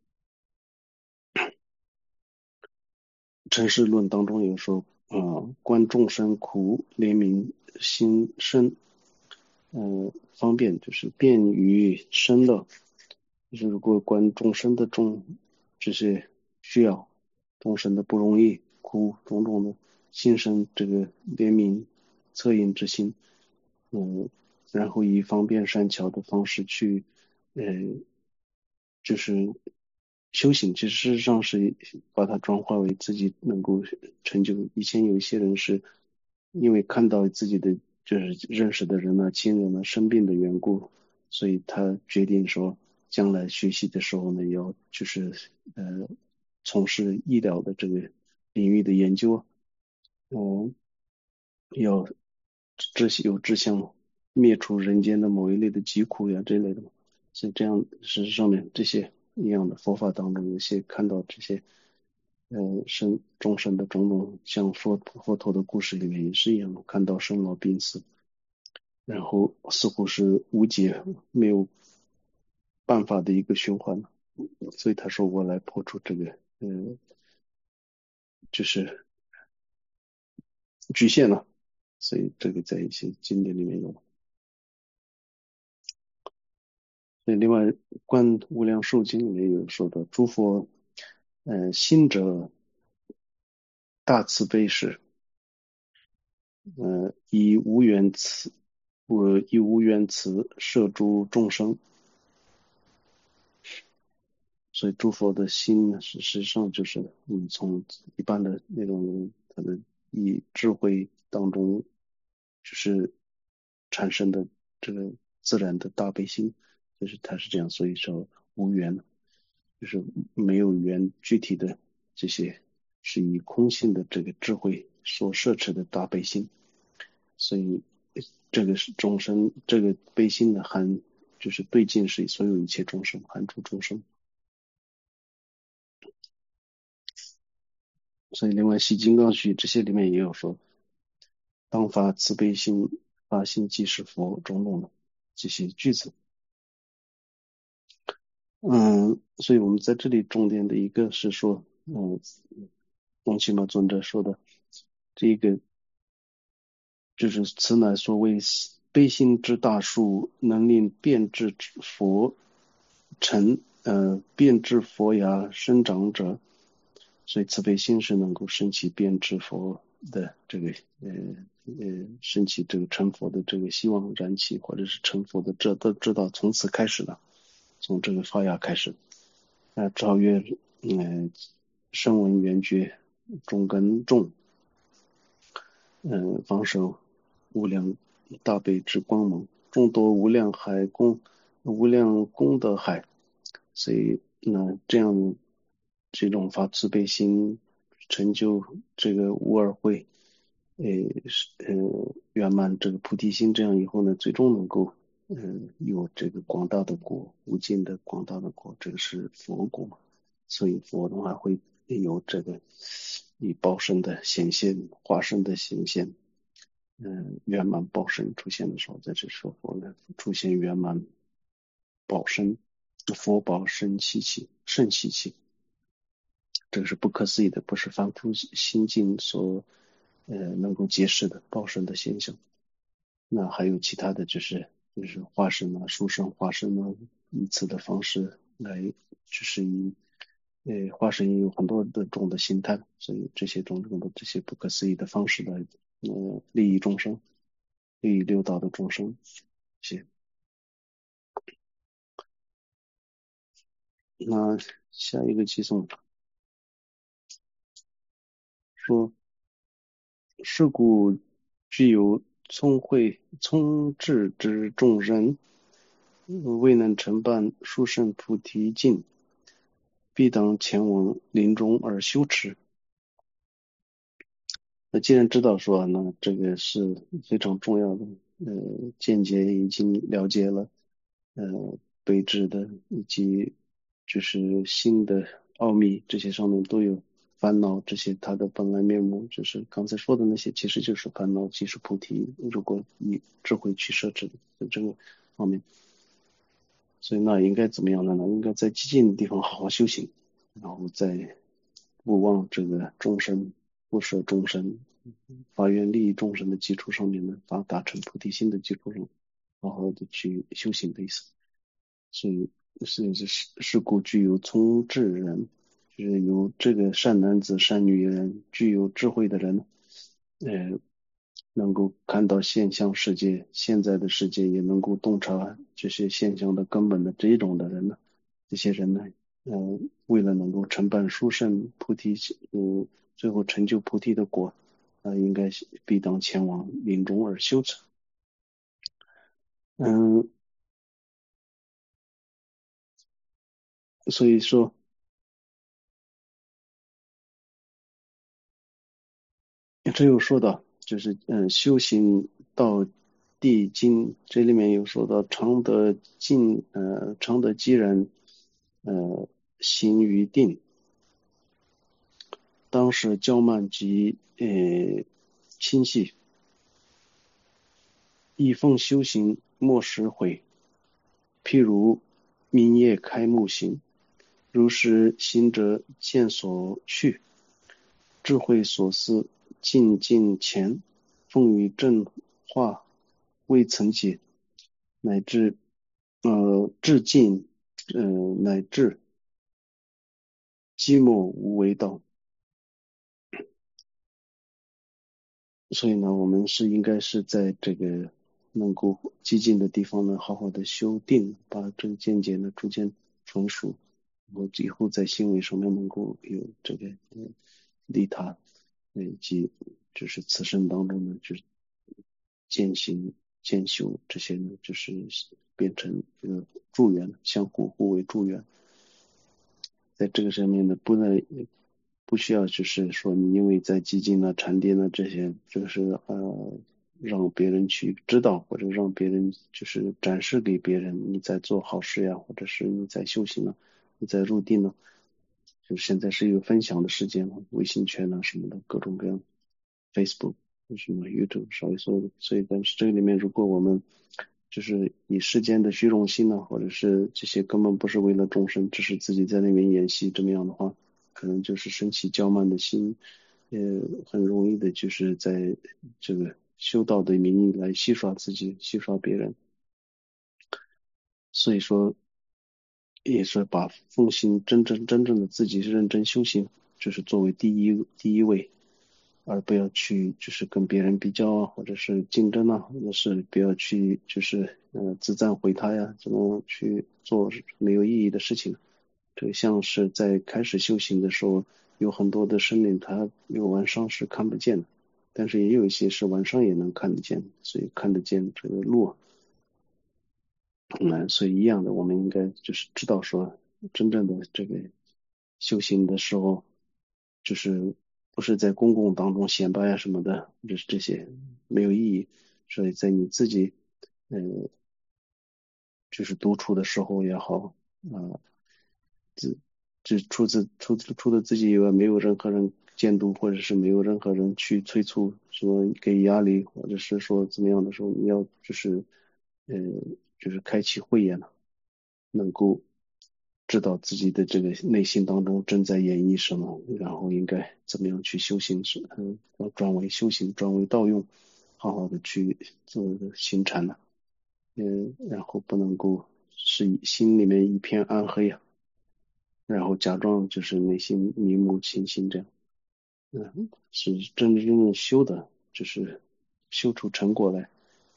[SPEAKER 1] 成事论当中有说，啊、呃，观众生苦，怜悯心生。呃，方便就是便于生乐，就是如果观众生的众这些需要，众生的不容易、苦种种的，心生这个怜悯、恻隐之心，嗯，然后以方便善巧的方式去，呃，就是修行，其实事实上是把它转化为自己能够成就。以前有一些人是因为看到自己的就是认识的人呢、亲人呢生病的缘故，所以他决定说，将来学习的时候呢，要就是呃从事医疗的这个领域的研究，嗯，要志有志向灭除人间的某一类的疾苦呀这类的嘛。所以这样事实上面这些一样的佛法当中，有些看到这些呃生众生的种种，像佛佛陀的故事里面也是一样的，看到生老病死，然后似乎是无解没有办法的一个循环，所以他说我来破除这个呃就是局限了。 所以这个在一些经典里面有。所以另外观无量寿经里面有说的，诸佛呃心者大慈悲是，呃以无缘慈我以无缘慈摄诸众生。所以诸佛的心呢，事实上就是嗯从一般的那种他的以智慧当中就是产生的这个自然的大悲心，就是他是这样，所以说无缘，就是没有缘具体的这些，是以空性的这个智慧所摄持的大悲心。所以这个是众生，这个悲心的含就是对境是所有一切众生，含诸众生。所以另外习金刚须这些里面也有说，当发慈悲心，发心即是佛种种的这些句子。嗯，所以我们在这里重点的一个是说，嗯，宗喀巴尊者说的这个就是此乃所谓悲心之大树，能令变质佛成呃变质佛芽生长者。所以慈悲心是能够升起变质佛的这个呃呃升起这个成佛的这个希望燃起，或者是成佛的这都知道从此开始了，从这个发芽开始，呃超越嗯、呃、声闻缘觉种根种，嗯、呃、方受无量大悲之光芒，众多无量海功无量功德海。所以那这样这种发慈悲心，成就这个无二慧，呃呃圆满这个菩提心，这样以后呢，最终能够嗯、呃、有这个广大的果，无尽的广大的果，这个是佛果嘛。所以佛的话会有这个以报身的显现，化身的显现，嗯、呃，圆满报身出现的时候，在这时候佛呢出现圆满报身。佛宝生气气，圣气气，这个是不可思议的，不是凡夫心境所呃能够解释的报身的现象。那还有其他的就是就是化身啊、殊胜化身啊，以此的方式来，就是以呃化身也有很多的种的形态，所以这些种种的这些不可思议的方式来呃利益众生，利益六道的众生。谢谢。那下一个偈颂说，是故具有聪慧聪智之众人，未能承办殊胜菩提境，必当前往林中而修持。那既然知道说，那这个是非常重要的，呃，见解已经了解了，呃，对治的以及就是心的奥秘，这些上面都有烦恼，这些它的本来面目，就是刚才说的那些，其实就是烦恼，即是菩提。如果以智慧去设置的这个方面，所以那应该怎么样呢？应该在激进的地方好好修行，然后在不忘这个众生，不舍众生，发愿利益众生的基础上面呢，发达成菩提心的基础上，好好的去修行的意思。所以是是是故具有聪智人，就是有这个善男子善女人，具有智慧的人，呃，能够看到现象世界，现在的世界也能够洞察这些现象的根本的这一种的人呢，这些人呢，呃，为了能够承办殊胜菩提，嗯，最后成就菩提的果，呃，应该必当前往林中而修持。嗯，所以说。这有说到，就是嗯，修行到地经，这里面有说到常得尽呃常得机人呃行于定，当时骄慢及呃轻细，以奉修行莫使悔。譬如明夜开目行，如是行者见所去，智慧所思尽尽前， 奉于正化未曾解，乃至呃至尽呃乃至寂寞无为道。所以呢，我们是应该是在这个能够激进的地方呢，好好的修定，把这个见解呢逐渐成熟，然后以后在行为上面能够有这个呃利他，呃以及就是此生当中呢，就是践行渐修这些呢，就是变成这个助缘，相互互为助缘。在这个上面呢，不能不需要就是说你因为在基金呢、禅定呢这些，就是呃让别人去知道，或者让别人就是展示给别人你在做好事呀，或者是你在修行呢，你在入定呢，就现在是一个分享的时间了，微信圈啊什么的，各种各样 ，Facebook 什么 YouTube 稍微搜，所以但是这个里面如果我们就是以世间的虚荣心呢，或者是这些根本不是为了众生，只是自己在那边演戏，这么样的话，可能就是升起骄慢的心，呃，很容易的就是在这个修道的名义来戏耍自己，戏耍别人。所以说，也是把奉行真正真正的自己是认真修行，就是作为第一第一位，而不要去就是跟别人比较啊，或者是竞争啊，或者是不要去就是呃自赞毁他呀，怎么去做没有意义的事情。这个像是在开始修行的时候，有很多的生命他有晚上是看不见的，但是也有一些是晚上也能看得见，所以看得见这个路。嗯，所以一样的，我们应该就是知道说，真正的这个修行的时候，就是不是在公共当中显摆啊什么的，就是这些没有意义。所以在你自己，嗯，就是独处的时候也好，啊、自就除此除除了自己以外，没有任何人监督，或者是没有任何人去催促，说给压力，或者是说怎么样的时候，你要就是，呃，就是开启慧眼了，能够知道自己的这个内心当中正在演绎什么，然后应该怎么样去修行，是嗯，要转为修行，转为道用，好好的去做行禅了，嗯，然后不能够是以心里面一片暗黑啊。然后假装就是内心明目清心这样，嗯，是真真正正修的，就是修出成果来。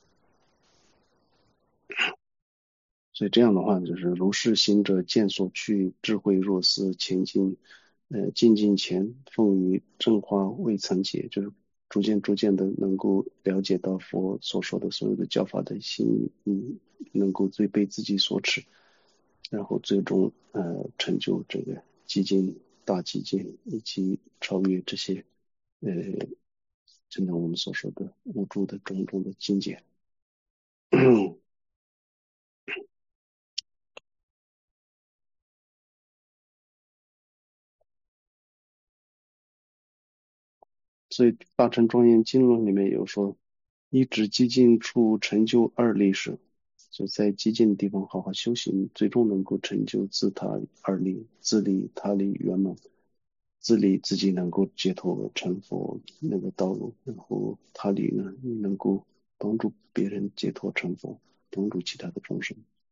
[SPEAKER 1] 所以这样的话，就是如是行者见所趋，智慧若斯前进，呃，进近前，奉于正化未曾解，就是逐渐逐渐的能够了解到佛所说的所有的教法的心意，嗯，能够最被自己所持，然后最终呃成就这个极尽大极尽，以及超越这些呃，真正我们所说的无助的种种的境界。所以《大乘庄严经论》里面有说，一指激进处成就二力士，就在激进的地方好好修行，最终能够成就自他二力，自利他利圆满，自利自己能够解脱成佛那个道路，然后他利呢，你能够帮助别人解脱成佛，帮助其他的众生。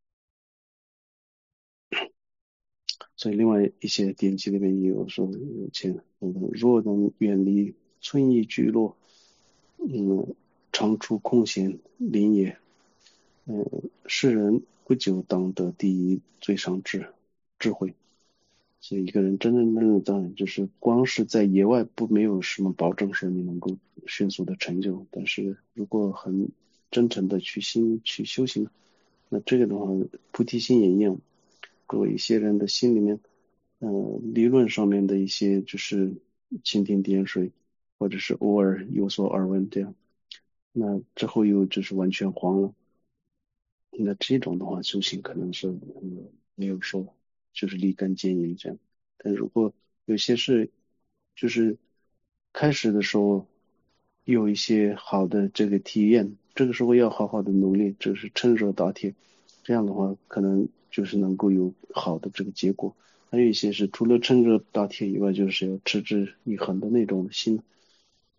[SPEAKER 1] 所以另外一些典籍里面也有说，有钱，嗯，若能远离村邑聚落，嗯，常处空闲林野，嗯，世人不久当得第一最上智智慧。所以一个人真正正的就是光是在野外不没有什么保证说你能够迅速的成就，但是如果很真诚的去心去修行，那这个的话菩提心也一样。如果一些人的心里面，呃，理论上面的一些就是蜻蜓点水，或者是偶尔有所耳闻这样，那之后又就是完全黄了。那这种的话，修行可能是嗯没有说就是立竿见影这样。但如果有些是就是开始的时候有一些好的这个体验，这个时候要好好的努力，这是趁热打铁。这样的话，可能就是能够有好的这个结果。还有一些是除了趁热打铁以外，就是要持之以恒的那种心。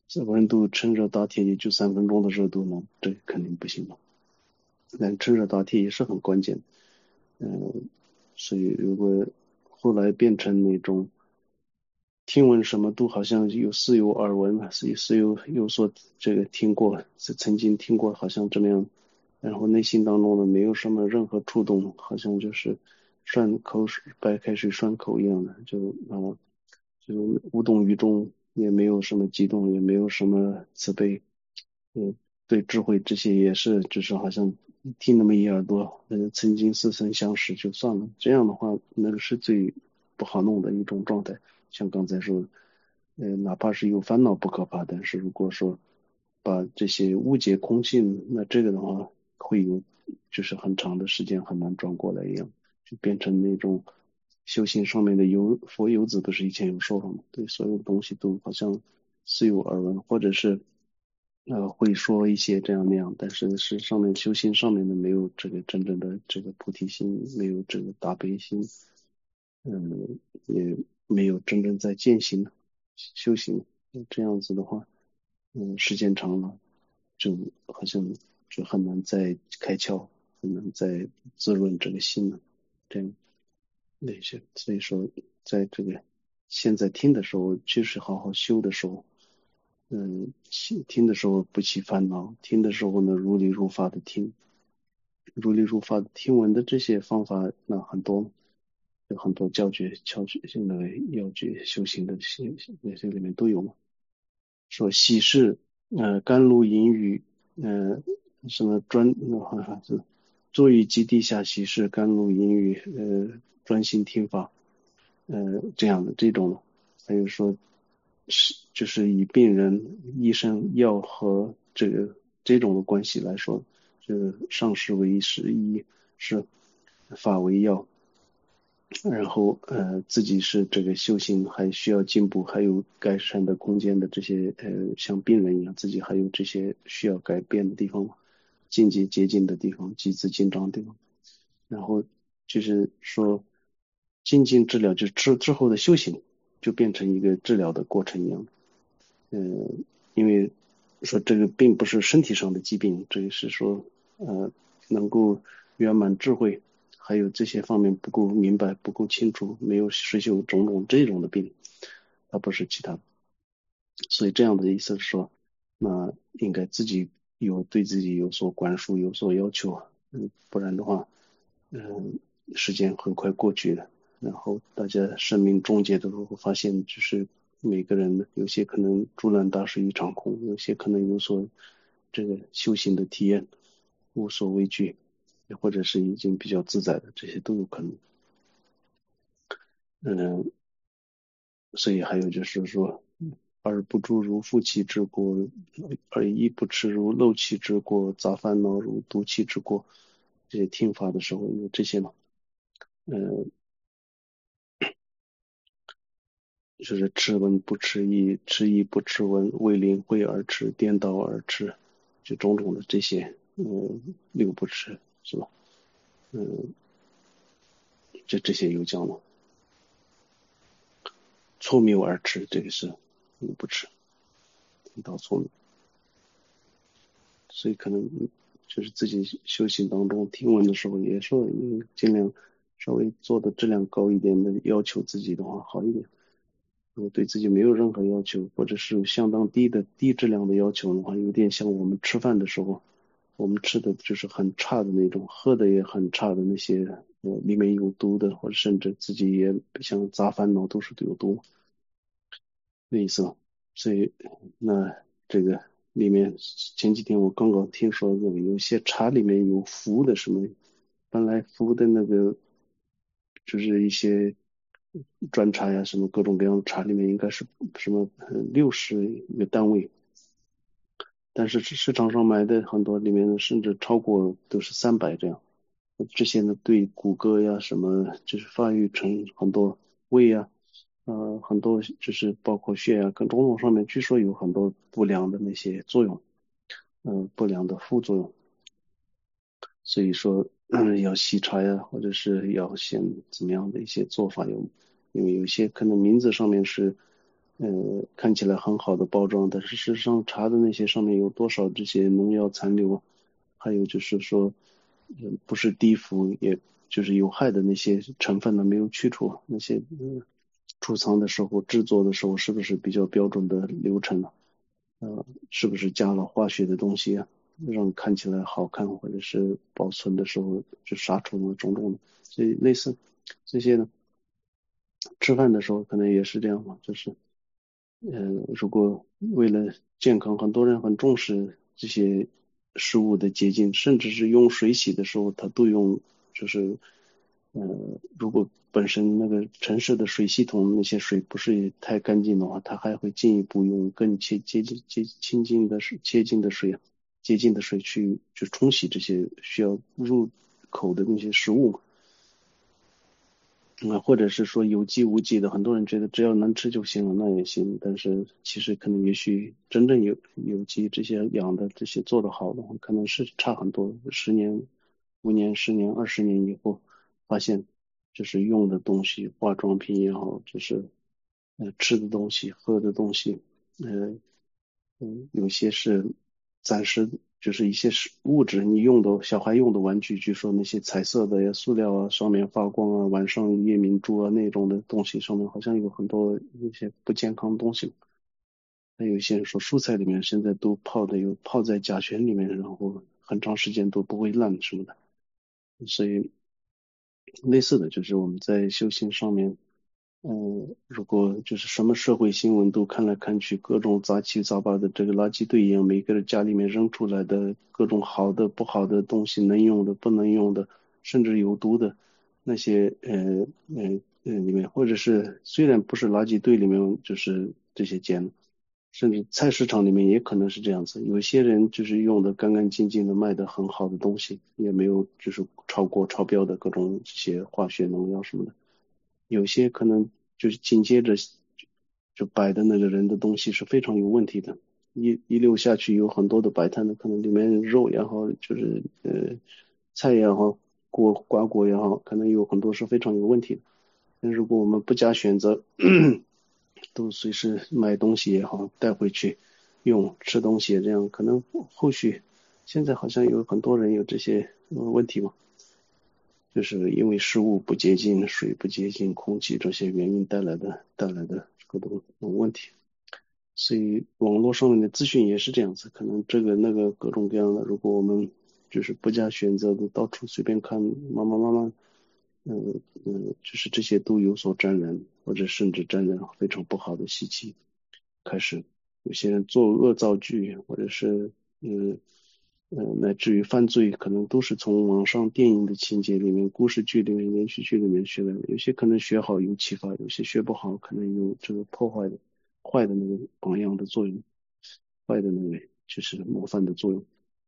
[SPEAKER 1] 这温度趁热打铁也就三分钟的热度呢，这个肯定不行了。但趁热打铁也是很关键，嗯，所以如果后来变成那种听闻什么都好像有似有耳闻啊，是似有有所这个听过，是曾经听过，好像这么样，然后内心当中呢没有什么任何触动，好像就是涮口水白开水涮口一样的，就啊就无动于衷，也没有什么激动，也没有什么慈悲，嗯，对智慧这些也是，就是好像听那么一耳朵，呃，曾经似曾相识就算了。这样的话，那个是最不好弄的一种状态。像刚才说，呃，哪怕是有烦恼不可怕，但是如果说把这些误解空性，那这个的话会有，就是很长的时间很难转过来一样，就变成那种修行上面的游佛游子，不是以前有说过吗？对所有东西都好像似有耳闻，或者是呃会说一些这样那样，但是是上面修行上面的没有这个真正的这个菩提心，没有这个大悲心，嗯，也没有真正在践行修行，这样子的话，嗯，时间长了，就好像就很难再开窍，很难再滋润这个心了，这样那些，所以说，在这个现在听的时候，就是好好修的时候，嗯，听的时候不起烦恼，听的时候呢如理如法的听，如理如法的听闻的这些方法，那很多有很多教诀、教诀性的要诀、修行的些那些里面都有嘛。说喜事，呃，甘露淫雨，呃，什么专，那好像是坐于基地下喜事，甘露淫雨，呃，专心听法，呃，这样的这种，还有说是就是以病人、医生、药和这个这种的关系来说，就是上师为师，医是法为药，然后呃自己是这个修行还需要进步，还有改善的空间的这些呃像病人一样，自己还有这些需要改变的地方，境界接近的地方，几次紧张的地方。然后就是说静静治疗，就之之后的修行就变成一个治疗的过程一样。嗯、呃，因为说这个并不是身体上的疾病，这个是说呃能够圆满智慧。还有这些方面不够明白、不够清楚，没有实修种种这种的病，而不是其他的。所以这样的意思是说，那应该自己有对自己有所管束、有所要求，嗯，不然的话，嗯，时间很快过去了，然后大家生命终结的时候，发现就是每个人有些可能竹篮打水一场空，有些可能有所这个修行的体验，无所畏惧，或者是已经比较自在的，这些都有可能。嗯，所以还有就是说，而不诸如负气之过，而一不持如漏气之过，杂烦恼如毒气之过。这些听法的时候有这些嘛？嗯，就是持闻不持义，持义不持闻，为领会而持，颠倒而持，就种种的这些，嗯，六不持是吧？嗯，这这些有讲了，错谬而持，这个是六不持，颠倒错谬。所以可能就是自己修行当中听闻的时候，也说嗯尽量稍微做的质量高一点的，要求自己的话好一点。如果对自己没有任何要求，或者是相当低的低质量的要求的话，有点像我们吃饭的时候，我们吃的就是很差的那种，喝的也很差的那些，呃，里面有毒的，或者甚至自己也像杂烦恼都是有毒，那意思吧。所以那这个里面前几天我刚刚听说那个有些茶里面有氟的什么，本来氟的那个就是一些砖茶呀什么各种各样的茶里面应该是什么六十一个单位，但是市场上买的很多里面呢甚至超过都是三百这样。这些呢对骨骼呀什么就是发育成很多胃呀。呃，很多就是包括血压跟种种上面，据说有很多不良的那些作用，嗯、呃不良的副作用。所以说，嗯，要细查呀，或者是要先怎么样的一些做法有，因为有些可能名字上面是呃看起来很好的包装，但是事实上茶的那些上面有多少这些农药残留，还有就是说，嗯，不是低氟，也就是有害的那些成分呢没有去除，那些嗯储藏的时候、制作的时候是不是比较标准的流程呢？呃，是不是加了化学的东西啊，让看起来好看，或者是保存的时候就杀虫啊种种的，所以类似这些呢，吃饭的时候可能也是这样嘛，就是呃，如果为了健康，很多人很重视这些食物的洁净，甚至是用水洗的时候，他都用，就是呃，如果本身那个城市的水系统那些水不是太干净的话，他还会进一步用更接接近接清净的水、洁净的水啊、洁净的水去去冲洗这些需要入口的那些食物嘛。啊，或者是说有机无机的，很多人觉得只要能吃就行了，那也行。但是其实可能也许真正有有机这些养的这些做得好的话，可能是差很多。十年、五年、十年、二十年以后，发现就是用的东西，化妆品也好，就是呃吃的东西、喝的东西，呃嗯，有些是暂时就是一些是物质，你用的小孩用的玩具，据说那些彩色的呀、塑料啊，上面发光啊，晚上夜明珠啊那种的东西，上面好像有很多一些不健康的东西。还有一些人说蔬菜里面现在都泡的有泡在甲醛里面，然后很长时间都不会烂什么的。所以类似的就是我们在修行上面。嗯，如果就是什么社会新闻都看来看去，各种杂七杂八的这个垃圾堆一样，每个人家里面扔出来的各种好的、不好的东西，能用的、不能用的，甚至有毒的那些呃呃呃里面，或者是虽然不是垃圾堆里面，就是这些捡，甚至菜市场里面也可能是这样子。有些人就是用的干干净净的，卖的很好的东西，也没有就是超过超标的各种这些化学农药什么的。有些可能就是紧接着就摆的那个人的东西是非常有问题的，一一溜下去有很多的摆摊的，可能里面肉也好，就是呃菜也好，果瓜果也好，可能有很多是非常有问题的。但如果我们不加选择，都随时买东西也好，带回去用，吃东西也这样，可能后续现在好像有很多人有这些呃问题嘛。就是因为食物不洁净、水不洁净、空气这些原因带来的带来的各种问题。所以网络上面的资讯也是这样子，可能这个那个各种各样的，如果我们就是不加选择的到处随便看，慢慢慢慢，嗯嗯，就是这些都有所沾染，或者甚至沾染非常不好的习气，开始有些人做恶造剧，或者是嗯呃乃至于犯罪，可能都是从网上电影的情节里面、故事剧里面、连续剧里面学来的。有些可能学好有启发，有些学不好可能有这个破坏的、坏的那个榜样的作用，坏的那个就是模范的作用。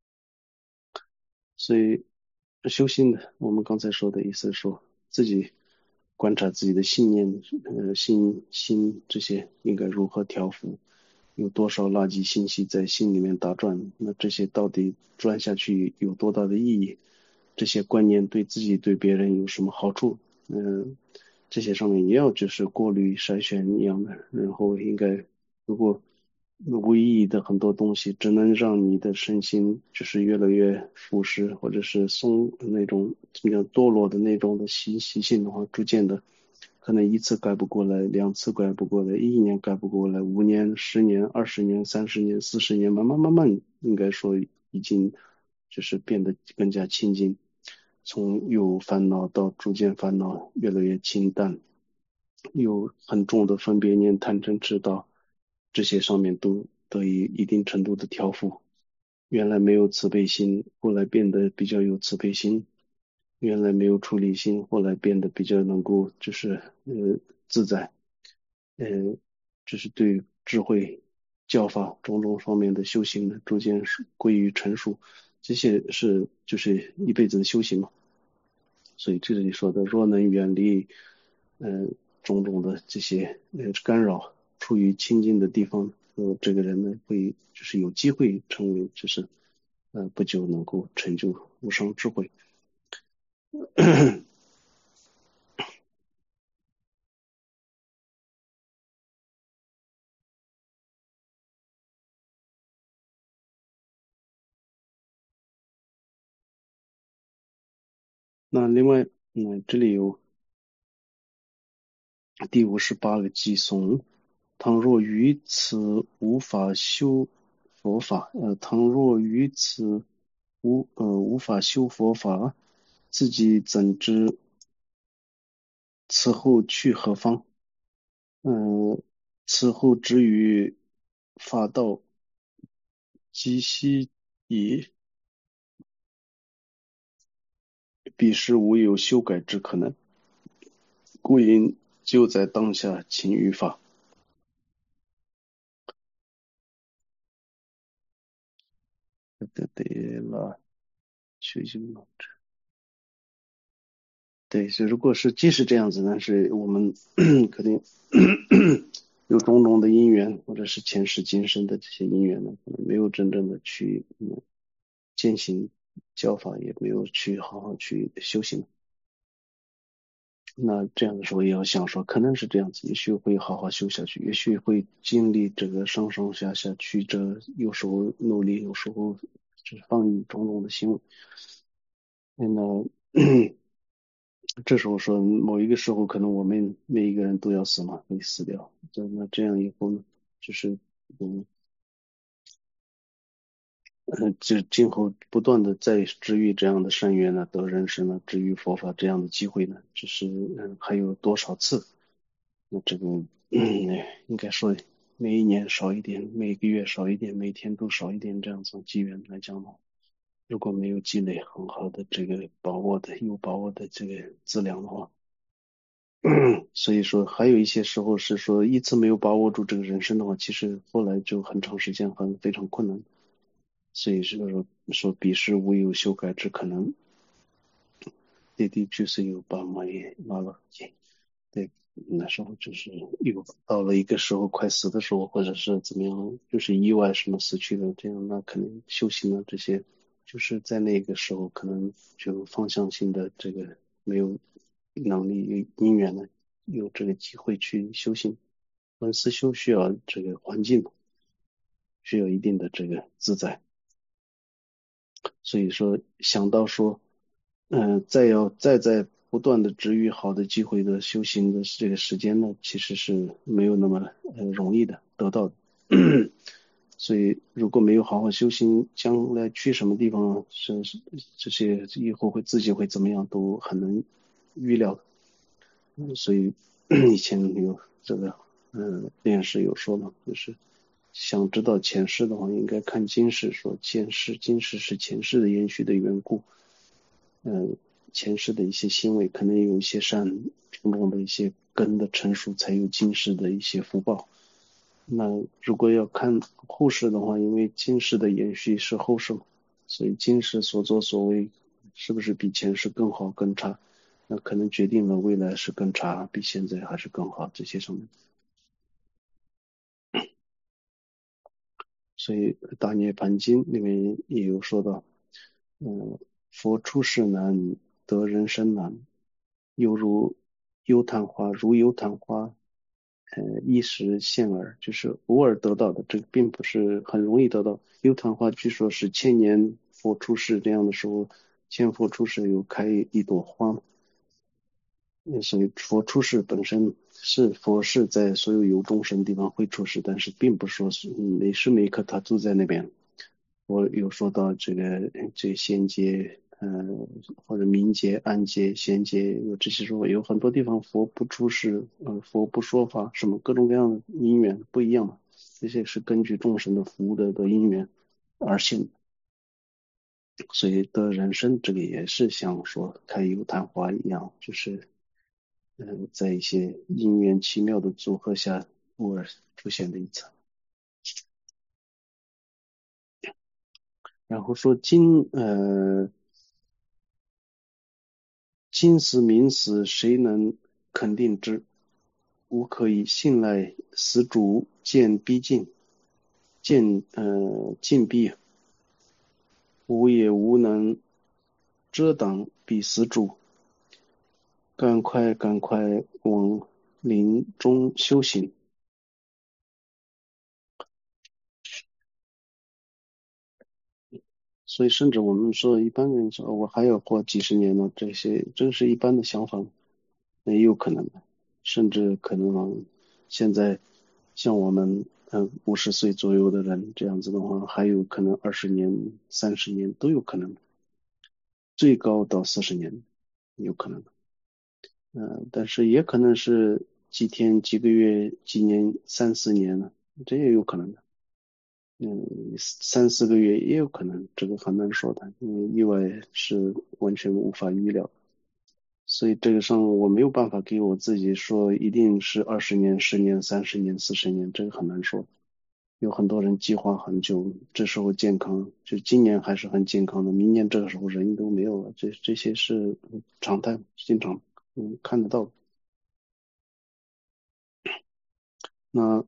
[SPEAKER 1] 所以修心的，我们刚才说的意思是说，自己观察自己的信念，呃，心心这些应该如何调伏，有多少垃圾信息在心里面打转，那这些到底转下去有多大的意义？这些观念对自己对别人有什么好处？嗯、这些上面也要就是过滤筛选一样的，然后应该如果无意义的很多东西只能让你的身心就是越来越腐蚀，或者是松那种怎么讲堕落的那种的习习性的话，逐渐的可能一次改不过来，两次改不过来，一年改不过来，五年、十年、二十年、三十年、四十年，慢慢慢慢，应该说已经就是变得更加亲近，从有烦恼到逐渐烦恼越来越清淡，有很重的分别念、贪嗔痴到这些上面都得以一定程度的调伏。原来没有慈悲心，后来变得比较有慈悲心；原来没有出离心，后来变得比较能够就是呃自在，呃，就是对智慧、教法种种方面的修行呢，逐渐是归于成熟。这些是就是一辈子的修行嘛。所以这里说的，若能远离，嗯、呃种种的这些呃干扰，处于清净的地方，呃，这个人呢会就是有机会成为就是呃不久能够成就无上智慧。 那另外，嗯，这里有第五十八个偈颂，倘若于此无法修佛法，呃，倘若于此无呃无法修佛法，自己怎知此后去何方？嗯、此后之于法道极息矣，彼时无有修改之可能，故应就在当下勤于法。对对了，学习嘛。对，所以如果是即使这样子，但是我们肯定有种种的因缘，或者是前世今生的这些因缘呢，可能没有真正的去嗯践行教法，也没有去好好去修行。那这样的时候也要想说，可能是这样子，也许会好好修下去，也许会经历这个上上下下曲折，有时候努力，有时候就是放逸种种的行为。那么这时候说，某一个时候可能我们每一个人都要死嘛，会死掉。就那这样以后呢，就是嗯嗯，就今后不断的在治愈这样的善缘呢，得人生呢，治愈佛法这样的机会呢，只是嗯还有多少次？那这个嗯，应该说每一年少一点，每个月少一点，每天都少一点，这样子机缘来讲呢，如果没有积累很好的这个把握的有把握的这个质量的话。所以说，还有一些时候是说一次没有把握住这个人生的话，其实后来就很长时间很非常困难。所以是说说彼时无有修改之可能，的的确是有把脉拉了紧。对，那时候就是有到了一个时候快死的时候，或者是怎么样，就是意外什么死去的这样，那可能修行的这些，就是在那个时候可能就方向性的这个没有能力、因缘呢，有这个机会去修行。文思修需要这个环境，需要一定的这个自在。所以说想到说，嗯、呃再要再在不断的治愈好的机会的修行的这个时间呢，其实是没有那么呃容易的得到的。所以如果没有好好修行，将来去什么地方，是是这些以后会自己会怎么样，都很难预料的。嗯所以以前有这个嗯电视有说嘛，就是想知道前世的话，应该看今世，说前世今世是前世的延续的缘故。嗯，前世的一些行为可能有一些善种种的一些根的成熟，才有今世的一些福报。那如果要看后世的话，因为今世的延续是后世嘛，所以今世所作所为是不是比前世更好更差，那可能决定了未来是更差，比现在还是更好这些上面。所以《大涅槃经》里面也有说到，嗯，佛出世难，得人生难，犹如幽昙花，如幽昙花，呃，一时现耳，就是偶尔得到的，这个并不是很容易得到。幽昙花据说是千年佛出世这样的时候，千佛出世有开一朵花，嗯所以佛出世本身是佛是在所有有众生地方会出世，但是并不是说是每时每刻他都在那边。我有说到这个这仙界，嗯、或者冥界、暗界、仙界，有这些说有很多地方佛不出世，嗯、佛不说法，什么各种各样的因缘不一样嘛，这些是根据众生的福德的因缘而现，所以的人生这个也是像说开油昙花一样，就是嗯、呃在一些因缘奇妙的组合下偶尔出现的一层。然后说今呃今死明死，谁能肯定之？吾可以信赖死主见逼近，见呃近逼，吾也无能遮挡彼死主。赶快赶快往林中修行。 所以甚至我们说一般人说我还要活几十年呢，这些这是一般的想法，也有可能的，甚至可能现在像我们嗯五十岁左右的人这样子的话，还有可能二十年、三十年都有可能，最高到四十年有可能。嗯，但是也可能是几天、几个月、几年、三四年呢，这也有可能的。嗯，三四个月也有可能，这个很难说的，因为意外是完全无法预料。所以这个上我没有办法给我自己说一定是二十年、十年、三十年、四十年，这个很难说。有很多人计划很久，这时候健康，就今年还是很健康的，明年这个时候人都没有了，这这些是常态，经常嗯看得到。那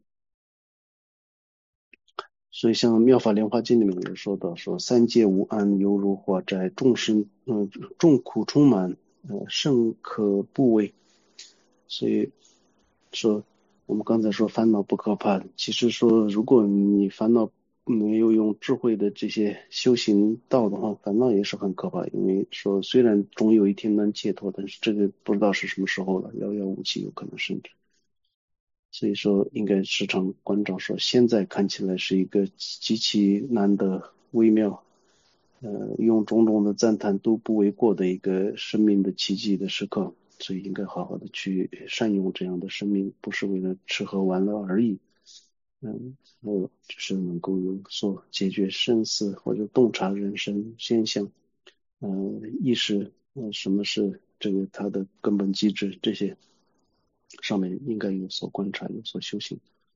[SPEAKER 1] 所以像《妙法莲华经》里面有说到，说三界无安，犹如火灾，众生嗯众苦充满，呃甚可怖畏。所以说我们刚才说烦恼不可怕，其实说如果你烦恼没有用智慧的这些修行道的话，烦恼也是很可怕。因为说虽然总有一天能解脱，但是这个不知道是什么时候了，遥遥无期，有可能甚至。所以说，应该时常关照说，现在看起来是一个极其难得、微妙，呃，用种种的赞叹都不为过的一个生命的奇迹的时刻，所以应该好好的去善用这样的生命，不是为了吃喝玩乐而已。嗯，呃，就是能够有所解决生死或者洞察人生现象，呃，意识，呃，什么是这个它的根本机制，这些上面应该有所观察，有所修行。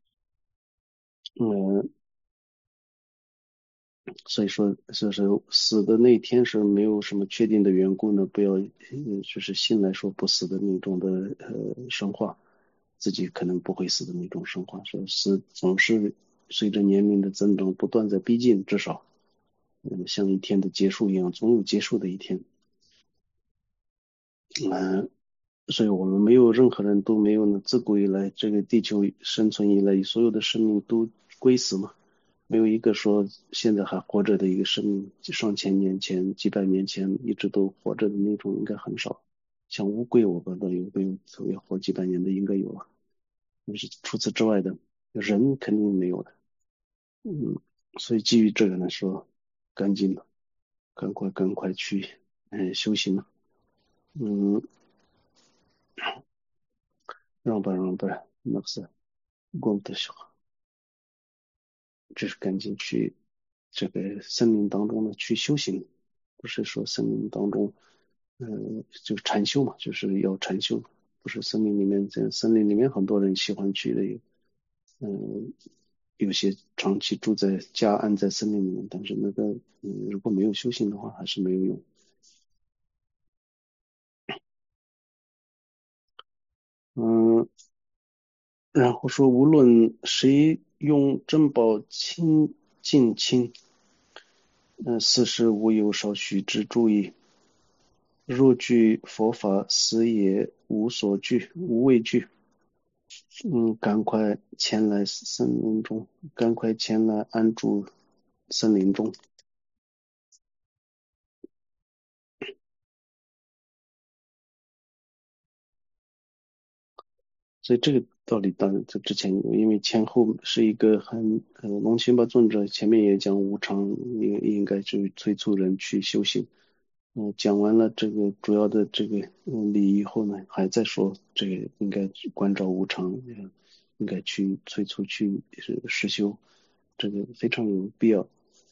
[SPEAKER 1] 嗯，所以说，就是死的那一天是没有什么确定的缘故呢，不要嗯就是信来说不死的那种的呃神话，自己可能不会死的那种神话，说死总是随着年龄的增长不断在逼近，至少嗯像一天的结束一样，总有结束的一天。嗯，所以我们没有任何人都没有呢，自古以来这个地球生存以来，所有的生命都归死嘛。没有一个说现在还活着的一个生命，上千年前、几百年前一直都活着的那种应该很少。像乌龟，我不知道有没有特别活几百年的，应该有啊。但是除此之外的人肯定没有的。嗯，所以基于这个来说，赶紧的，赶快赶快去嗯修行了。嗯，让吧让吧，那是光的时候，就是赶紧去这个森林当中呢去修行，不是说森林当中。嗯，就是禅修嘛，就是要禅修，不是森林里面这样，森林里面很多人喜欢去的，嗯，有些长期住在家安在森林里面，但是那个嗯，如果没有修行的话，还是没有用。嗯，然后说无论谁用珍宝亲近亲，嗯，四时无有少许之注意。若惧佛法，死也无所惧，无畏惧。嗯，赶快前来森林中，赶快前来安住森林中。所以这个道理当然在之前有，因为前后是一个很呃，龙心巴尊者前面也讲无常，应应该去催促人去修行。嗯、讲完了这个主要的这个嗯理以后呢，还在说这个应该去关照无常，呃应该去催促去是实修，这个非常有必要。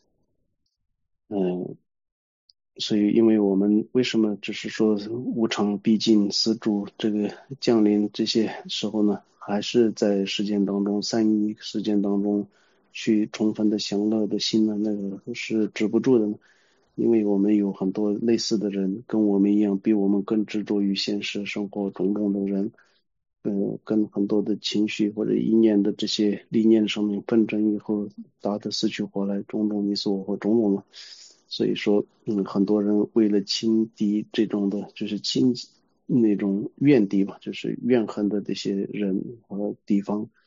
[SPEAKER 1] 嗯、所以，因为我们为什么只是说无常毕竟死主这个降临这些时候呢，还是在实践当中，三一实践当中去充分的享乐的心呢，那个是止不住的呢。因为我们有很多类似的人，跟我们一样，比我们更执着于现实生活种种的人，呃，跟很多的情绪或者意念的这些理念上面纷争以后，打得死去活来，种种你死我活，种种嘛。所以说，嗯，很多人为了轻敌这种的，就是轻那种怨敌吧，就是怨恨的这些人和地方，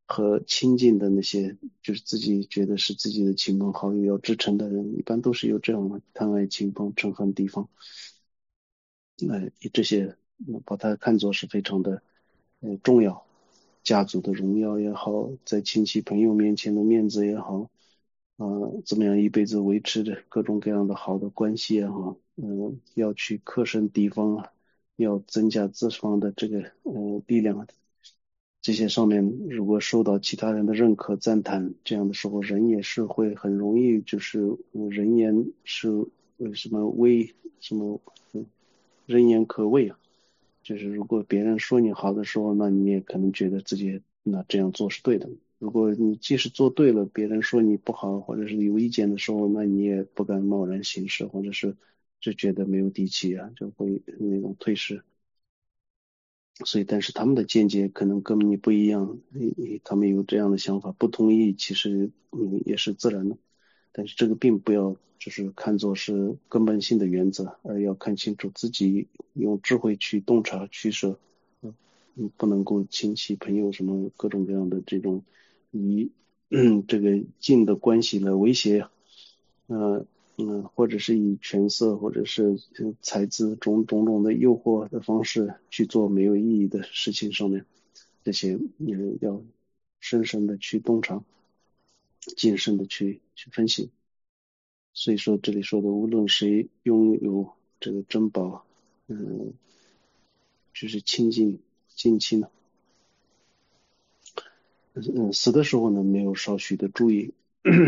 [SPEAKER 1] 和亲近的那些，就是自己觉得是自己的亲朋好友要支撑的人，一般都是有这样的贪爱亲朋嗔恨地方，呃，这些呃把它看作是非常的呃重要，家族的荣耀也好，在亲戚朋友面前的面子也好，呃，怎么样一辈子维持着各种各样的好的关系也好，嗯、要去克胜敌方啊，要增加自方的这个呃力量啊，这些上面如果受到其他人的认可赞叹，这样的时候人也是会很容易就是呃人言是呃什么威什么嗯人言可畏啊，就是如果别人说你好的时候，那你也可能觉得自己那这样做是对的。如果你即使做对了，别人说你不好或者是有意见的时候，那你也不敢贸然行事，或者是就觉得没有底气啊，就会那种退失。所以，但是他们的见解可能跟你不一样，你你他们有这样的想法，不同意其实嗯也是自然的。但是这个并不要就是看作是根本性的原则，而要看清楚自己用智慧去洞察取舍，嗯，嗯不能够亲戚朋友什么各种各样的这种以嗯这个近的关系来威胁，呃嗯，或者是以权色或者是呃财资种种种的诱惑的方式去做没有意义的事情上面，这些也要深深的去洞察，谨慎的去去分析。所以说这里说的，无论谁拥有这个珍宝，嗯，就是亲近近亲呢，嗯，死的时候呢没有少许的注意，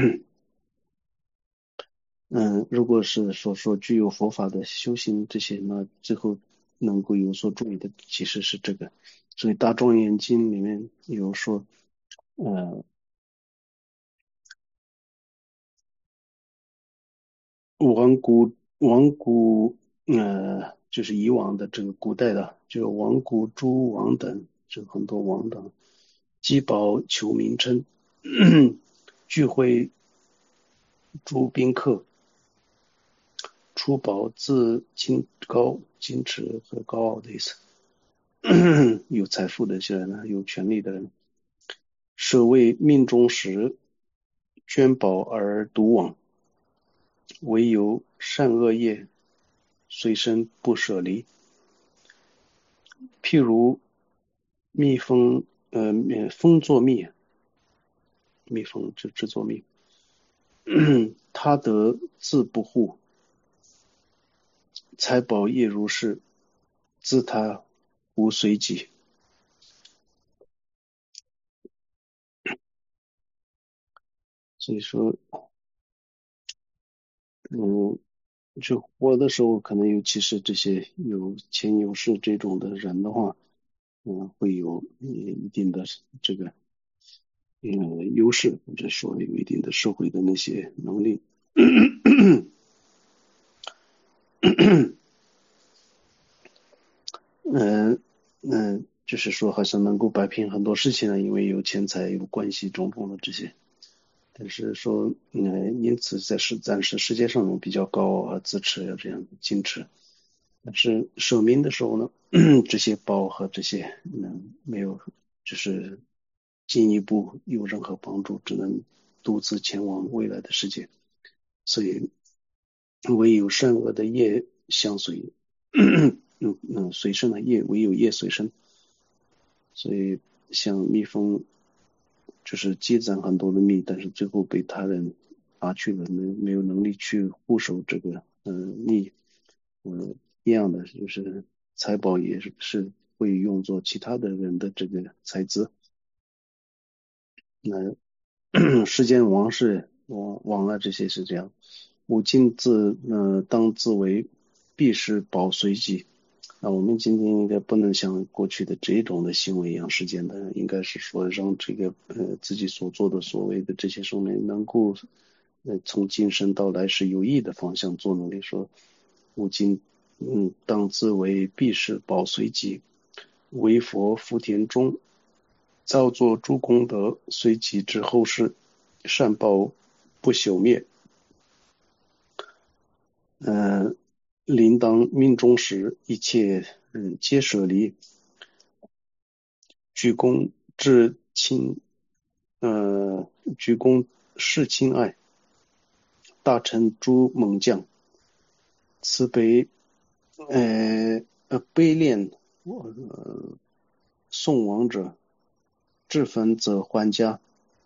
[SPEAKER 1] 嗯，如果是说说具有佛法的修行这些，那最后能够有所注意的其实是这个。所以《大庄严经》里面有说，呃，往古往古呃，就是以往的这个古代的，就往古诸王等，就很多王等，积宝求名称，聚会诸宾客，出宝自矜高矜持和高傲的意思。有财富的些人呢，有权利的人，舍为命中时，捐宝而独往，唯有善恶业随身不舍离。譬如蜜蜂，呃，蜂作蜜，蜜蜂就制作蜜，他得自不护，财宝业如是，自他无随己。所以说，嗯，就活的时候，可能尤其是这些有钱有势这种的人的话，嗯，会有呃一定的这个嗯优势，或者说有一定的社会的那些能力。嗯嗯，就是说好像能够摆平很多事情啊，因为有钱财、有关系种种的这些。但是说，嗯，因此在世暂时世界上比较高傲啊、自持呀、这样矜持。但是舍命的时候呢，这些包和这些嗯没有，就是进一步有任何帮助，只能独自前往未来的世界。所以唯有善恶的业相随，嗯嗯，随身的业唯有业随身。所以像蜜蜂就是积攒很多的蜜，但是最后被他人拔去了，没没有能力去护守这个嗯、呃蜜，嗯、一样的就是财宝也是是会用作其他的人的这个财资。那世间王事王王啊这些是这样，吾今自呃当自为必是保随己。那我们今天应该不能像过去的这种的行为一样实践的，应该是说让这个呃自己所做的所谓的这些上面能够呃从今生到来是有益的方向做努力。说吾今嗯当自为必是保随己，为佛福田中，造作诸功德，随己之后世，善报不朽灭。嗯、临当命中时，一切嗯皆舍离，鞠躬至亲呃，鞠躬示亲爱，大臣诸猛将，慈悲呃呃悲恋呃送亡者，至坟则还家。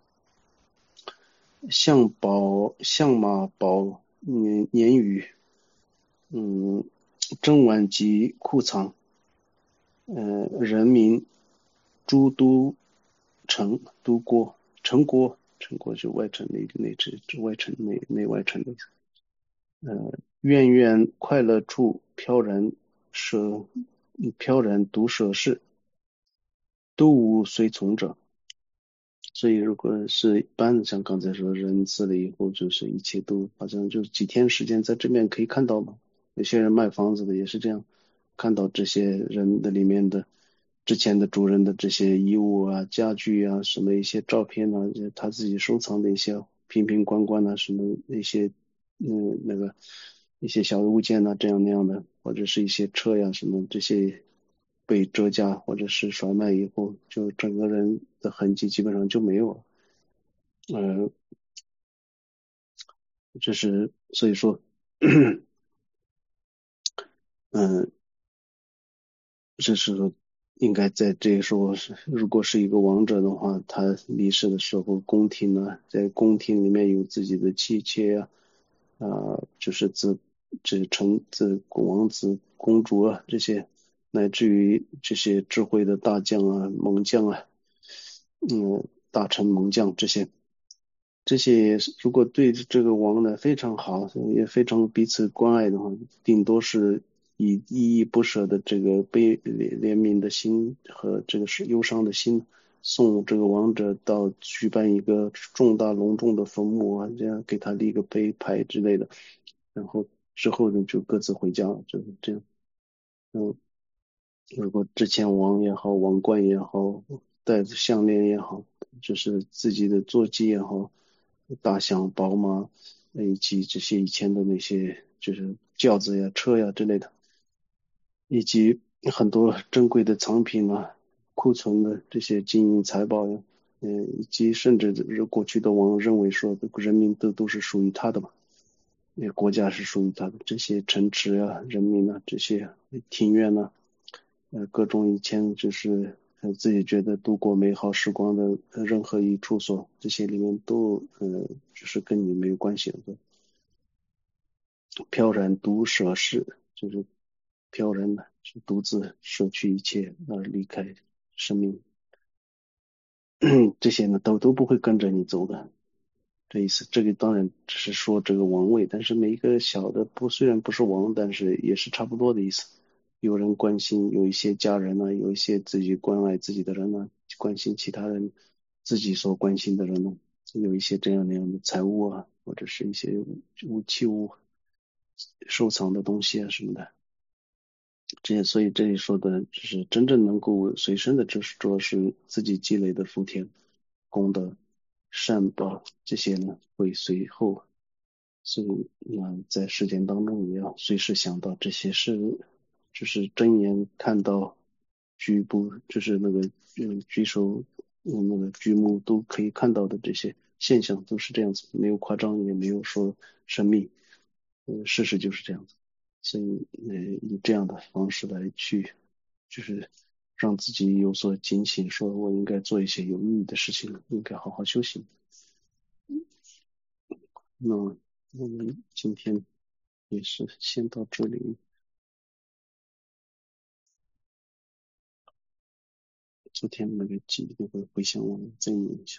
[SPEAKER 1] 相宝相马宝嗯年余，嗯，征晚及库藏，呃，人民诸都城都郭城郭城郭就外城内内城外城内内外城的意思。呃，院院快乐处，飘然舍飘然独舍事，都无随从者。所以如果是一般的，像刚才说人死了以后，就是一切都好像就几天时间在这边可以看到嘛。有些人卖房子的也是这样，看到这些人的里面的之前的主人的这些衣物啊、家具啊、什么一些照片啊，他自己收藏的一些瓶瓶罐罐啊，什么一些嗯那个一些小物件啊，这样那样的，或者是一些车呀什么这些被折价或者是甩卖以后，就整个人的痕迹基本上就没有了。呃，这是所以说，嗯，这是应该在这个时候是，如果是一个王者的话，他离世的时候，宫廷呢，在宫廷里面有自己的妻妾呀、啊，呃就是子，这臣子、王子、公主啊，这些，乃至于这些智慧的大将啊、猛将啊，嗯，大臣、猛将这些。这些如果对这个王呢非常好，也非常彼此关爱的话，顶多是以依依不舍的这个悲怜怜悯的心和这个是忧伤的心，送这个王者到举办一个重大隆重的坟墓啊，这样给他立个碑牌之类的，然后之后呢就各自回家了，就是这样。嗯，如果之前王也好，王冠也好，戴着项链也好，就是自己的坐骑也好，大象、宝马，以及这些以前的那些就是轿子呀、车呀之类的，以及很多珍贵的藏品啊、库存的这些金银财宝呀，嗯，以及甚至是过去的王认为说，人民都都是属于他的嘛，那国家是属于他的，这些城池啊、人民啊、这些庭院呐、呃，各种以前就是呃自己觉得度过美好时光的呃任何一处所，这些里面都呃就是跟你没有关系的，飘然独舍事，就是飘然的，是独自舍去一切而离开生命，这些呢都都不会跟着你走的。这意思，这个当然只是说这个王位，但是每一个小的不虽然不是王，但是也是差不多的意思。有人关心，有一些家人呢、有一些自己关爱自己的人呢、关心其他人自己所关心的人呢、有一些这样那样的财物啊，或者是一些物器物收藏的东西啊什么的。这些，所以这里说的就是真正能够随身的，就是主要是自己积累的福田、功德、善报这些呢，会随后，所以那在实践当中也要随时想到这些是，就是睁眼看到局部，就是那个嗯举手嗯那个举目都可以看到的这些现象，都是这样子，没有夸张，也没有说神秘，嗯，事实就是这样子。所以呃以这样的方式来去，就是让自己有所警醒，说我应该做一些有意义的事情，应该好好休息。那我们今天也是先到这里。昨天那个记那个回想文再念一下。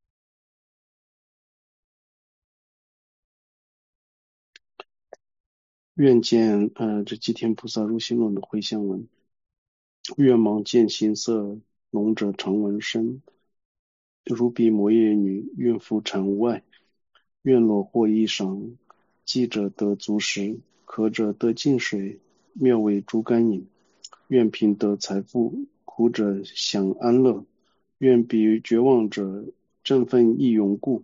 [SPEAKER 1] 愿见呃这吉天菩萨入心论的回向文。愿盲见形色，聋者常闻声。如彼摩耶女，孕妇产无碍。愿裸获衣裳，饥者得足食，渴者得净水，妙味诸甘饮。愿贫得财富，苦者享安乐。愿彼绝望者振奋益永固。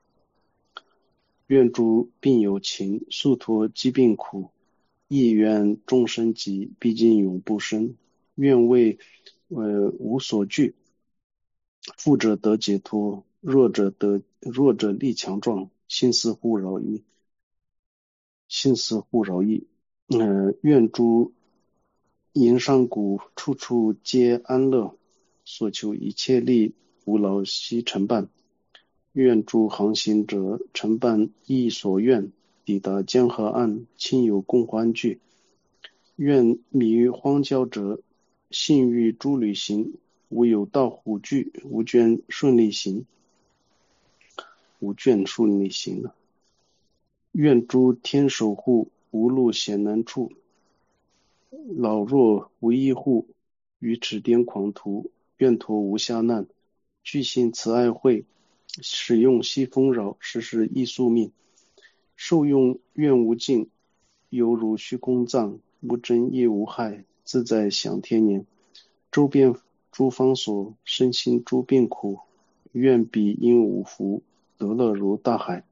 [SPEAKER 1] 愿诸病有情，速脱疾病苦。亦愿众生疾，毕竟永不生。愿为呃无所惧，富者得解脱， 弱者得弱者力强壮，心思互扰矣。心思互扰矣。呃，愿诸营商贾处处皆安乐，所求一切利，无劳悉成办。愿诸航行者承办意所愿，抵达江河岸，亲友共欢聚。愿迷于荒郊者，信欲诸旅行，无有道虎踞，无倦顺利行。无倦顺利行啊。愿诸天守护，无路险难处。老弱无依护，于此颠狂途，愿陀无暇难。具信慈爱会，使用西风扰，时时益宿命。受用愿无尽，犹如虚空藏，无真亦无害，自在享天年。周遍诸方所，身心诸病苦，愿彼因无福，得乐如大海。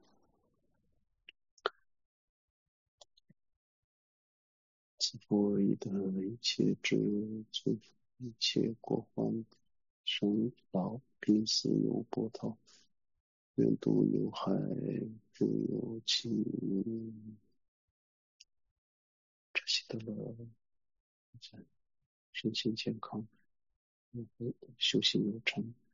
[SPEAKER 1] 自负以得一切智，自负一切过患，生老病死有波涛，愿度有害，诸有情，这些得了，身心健康，修行有成。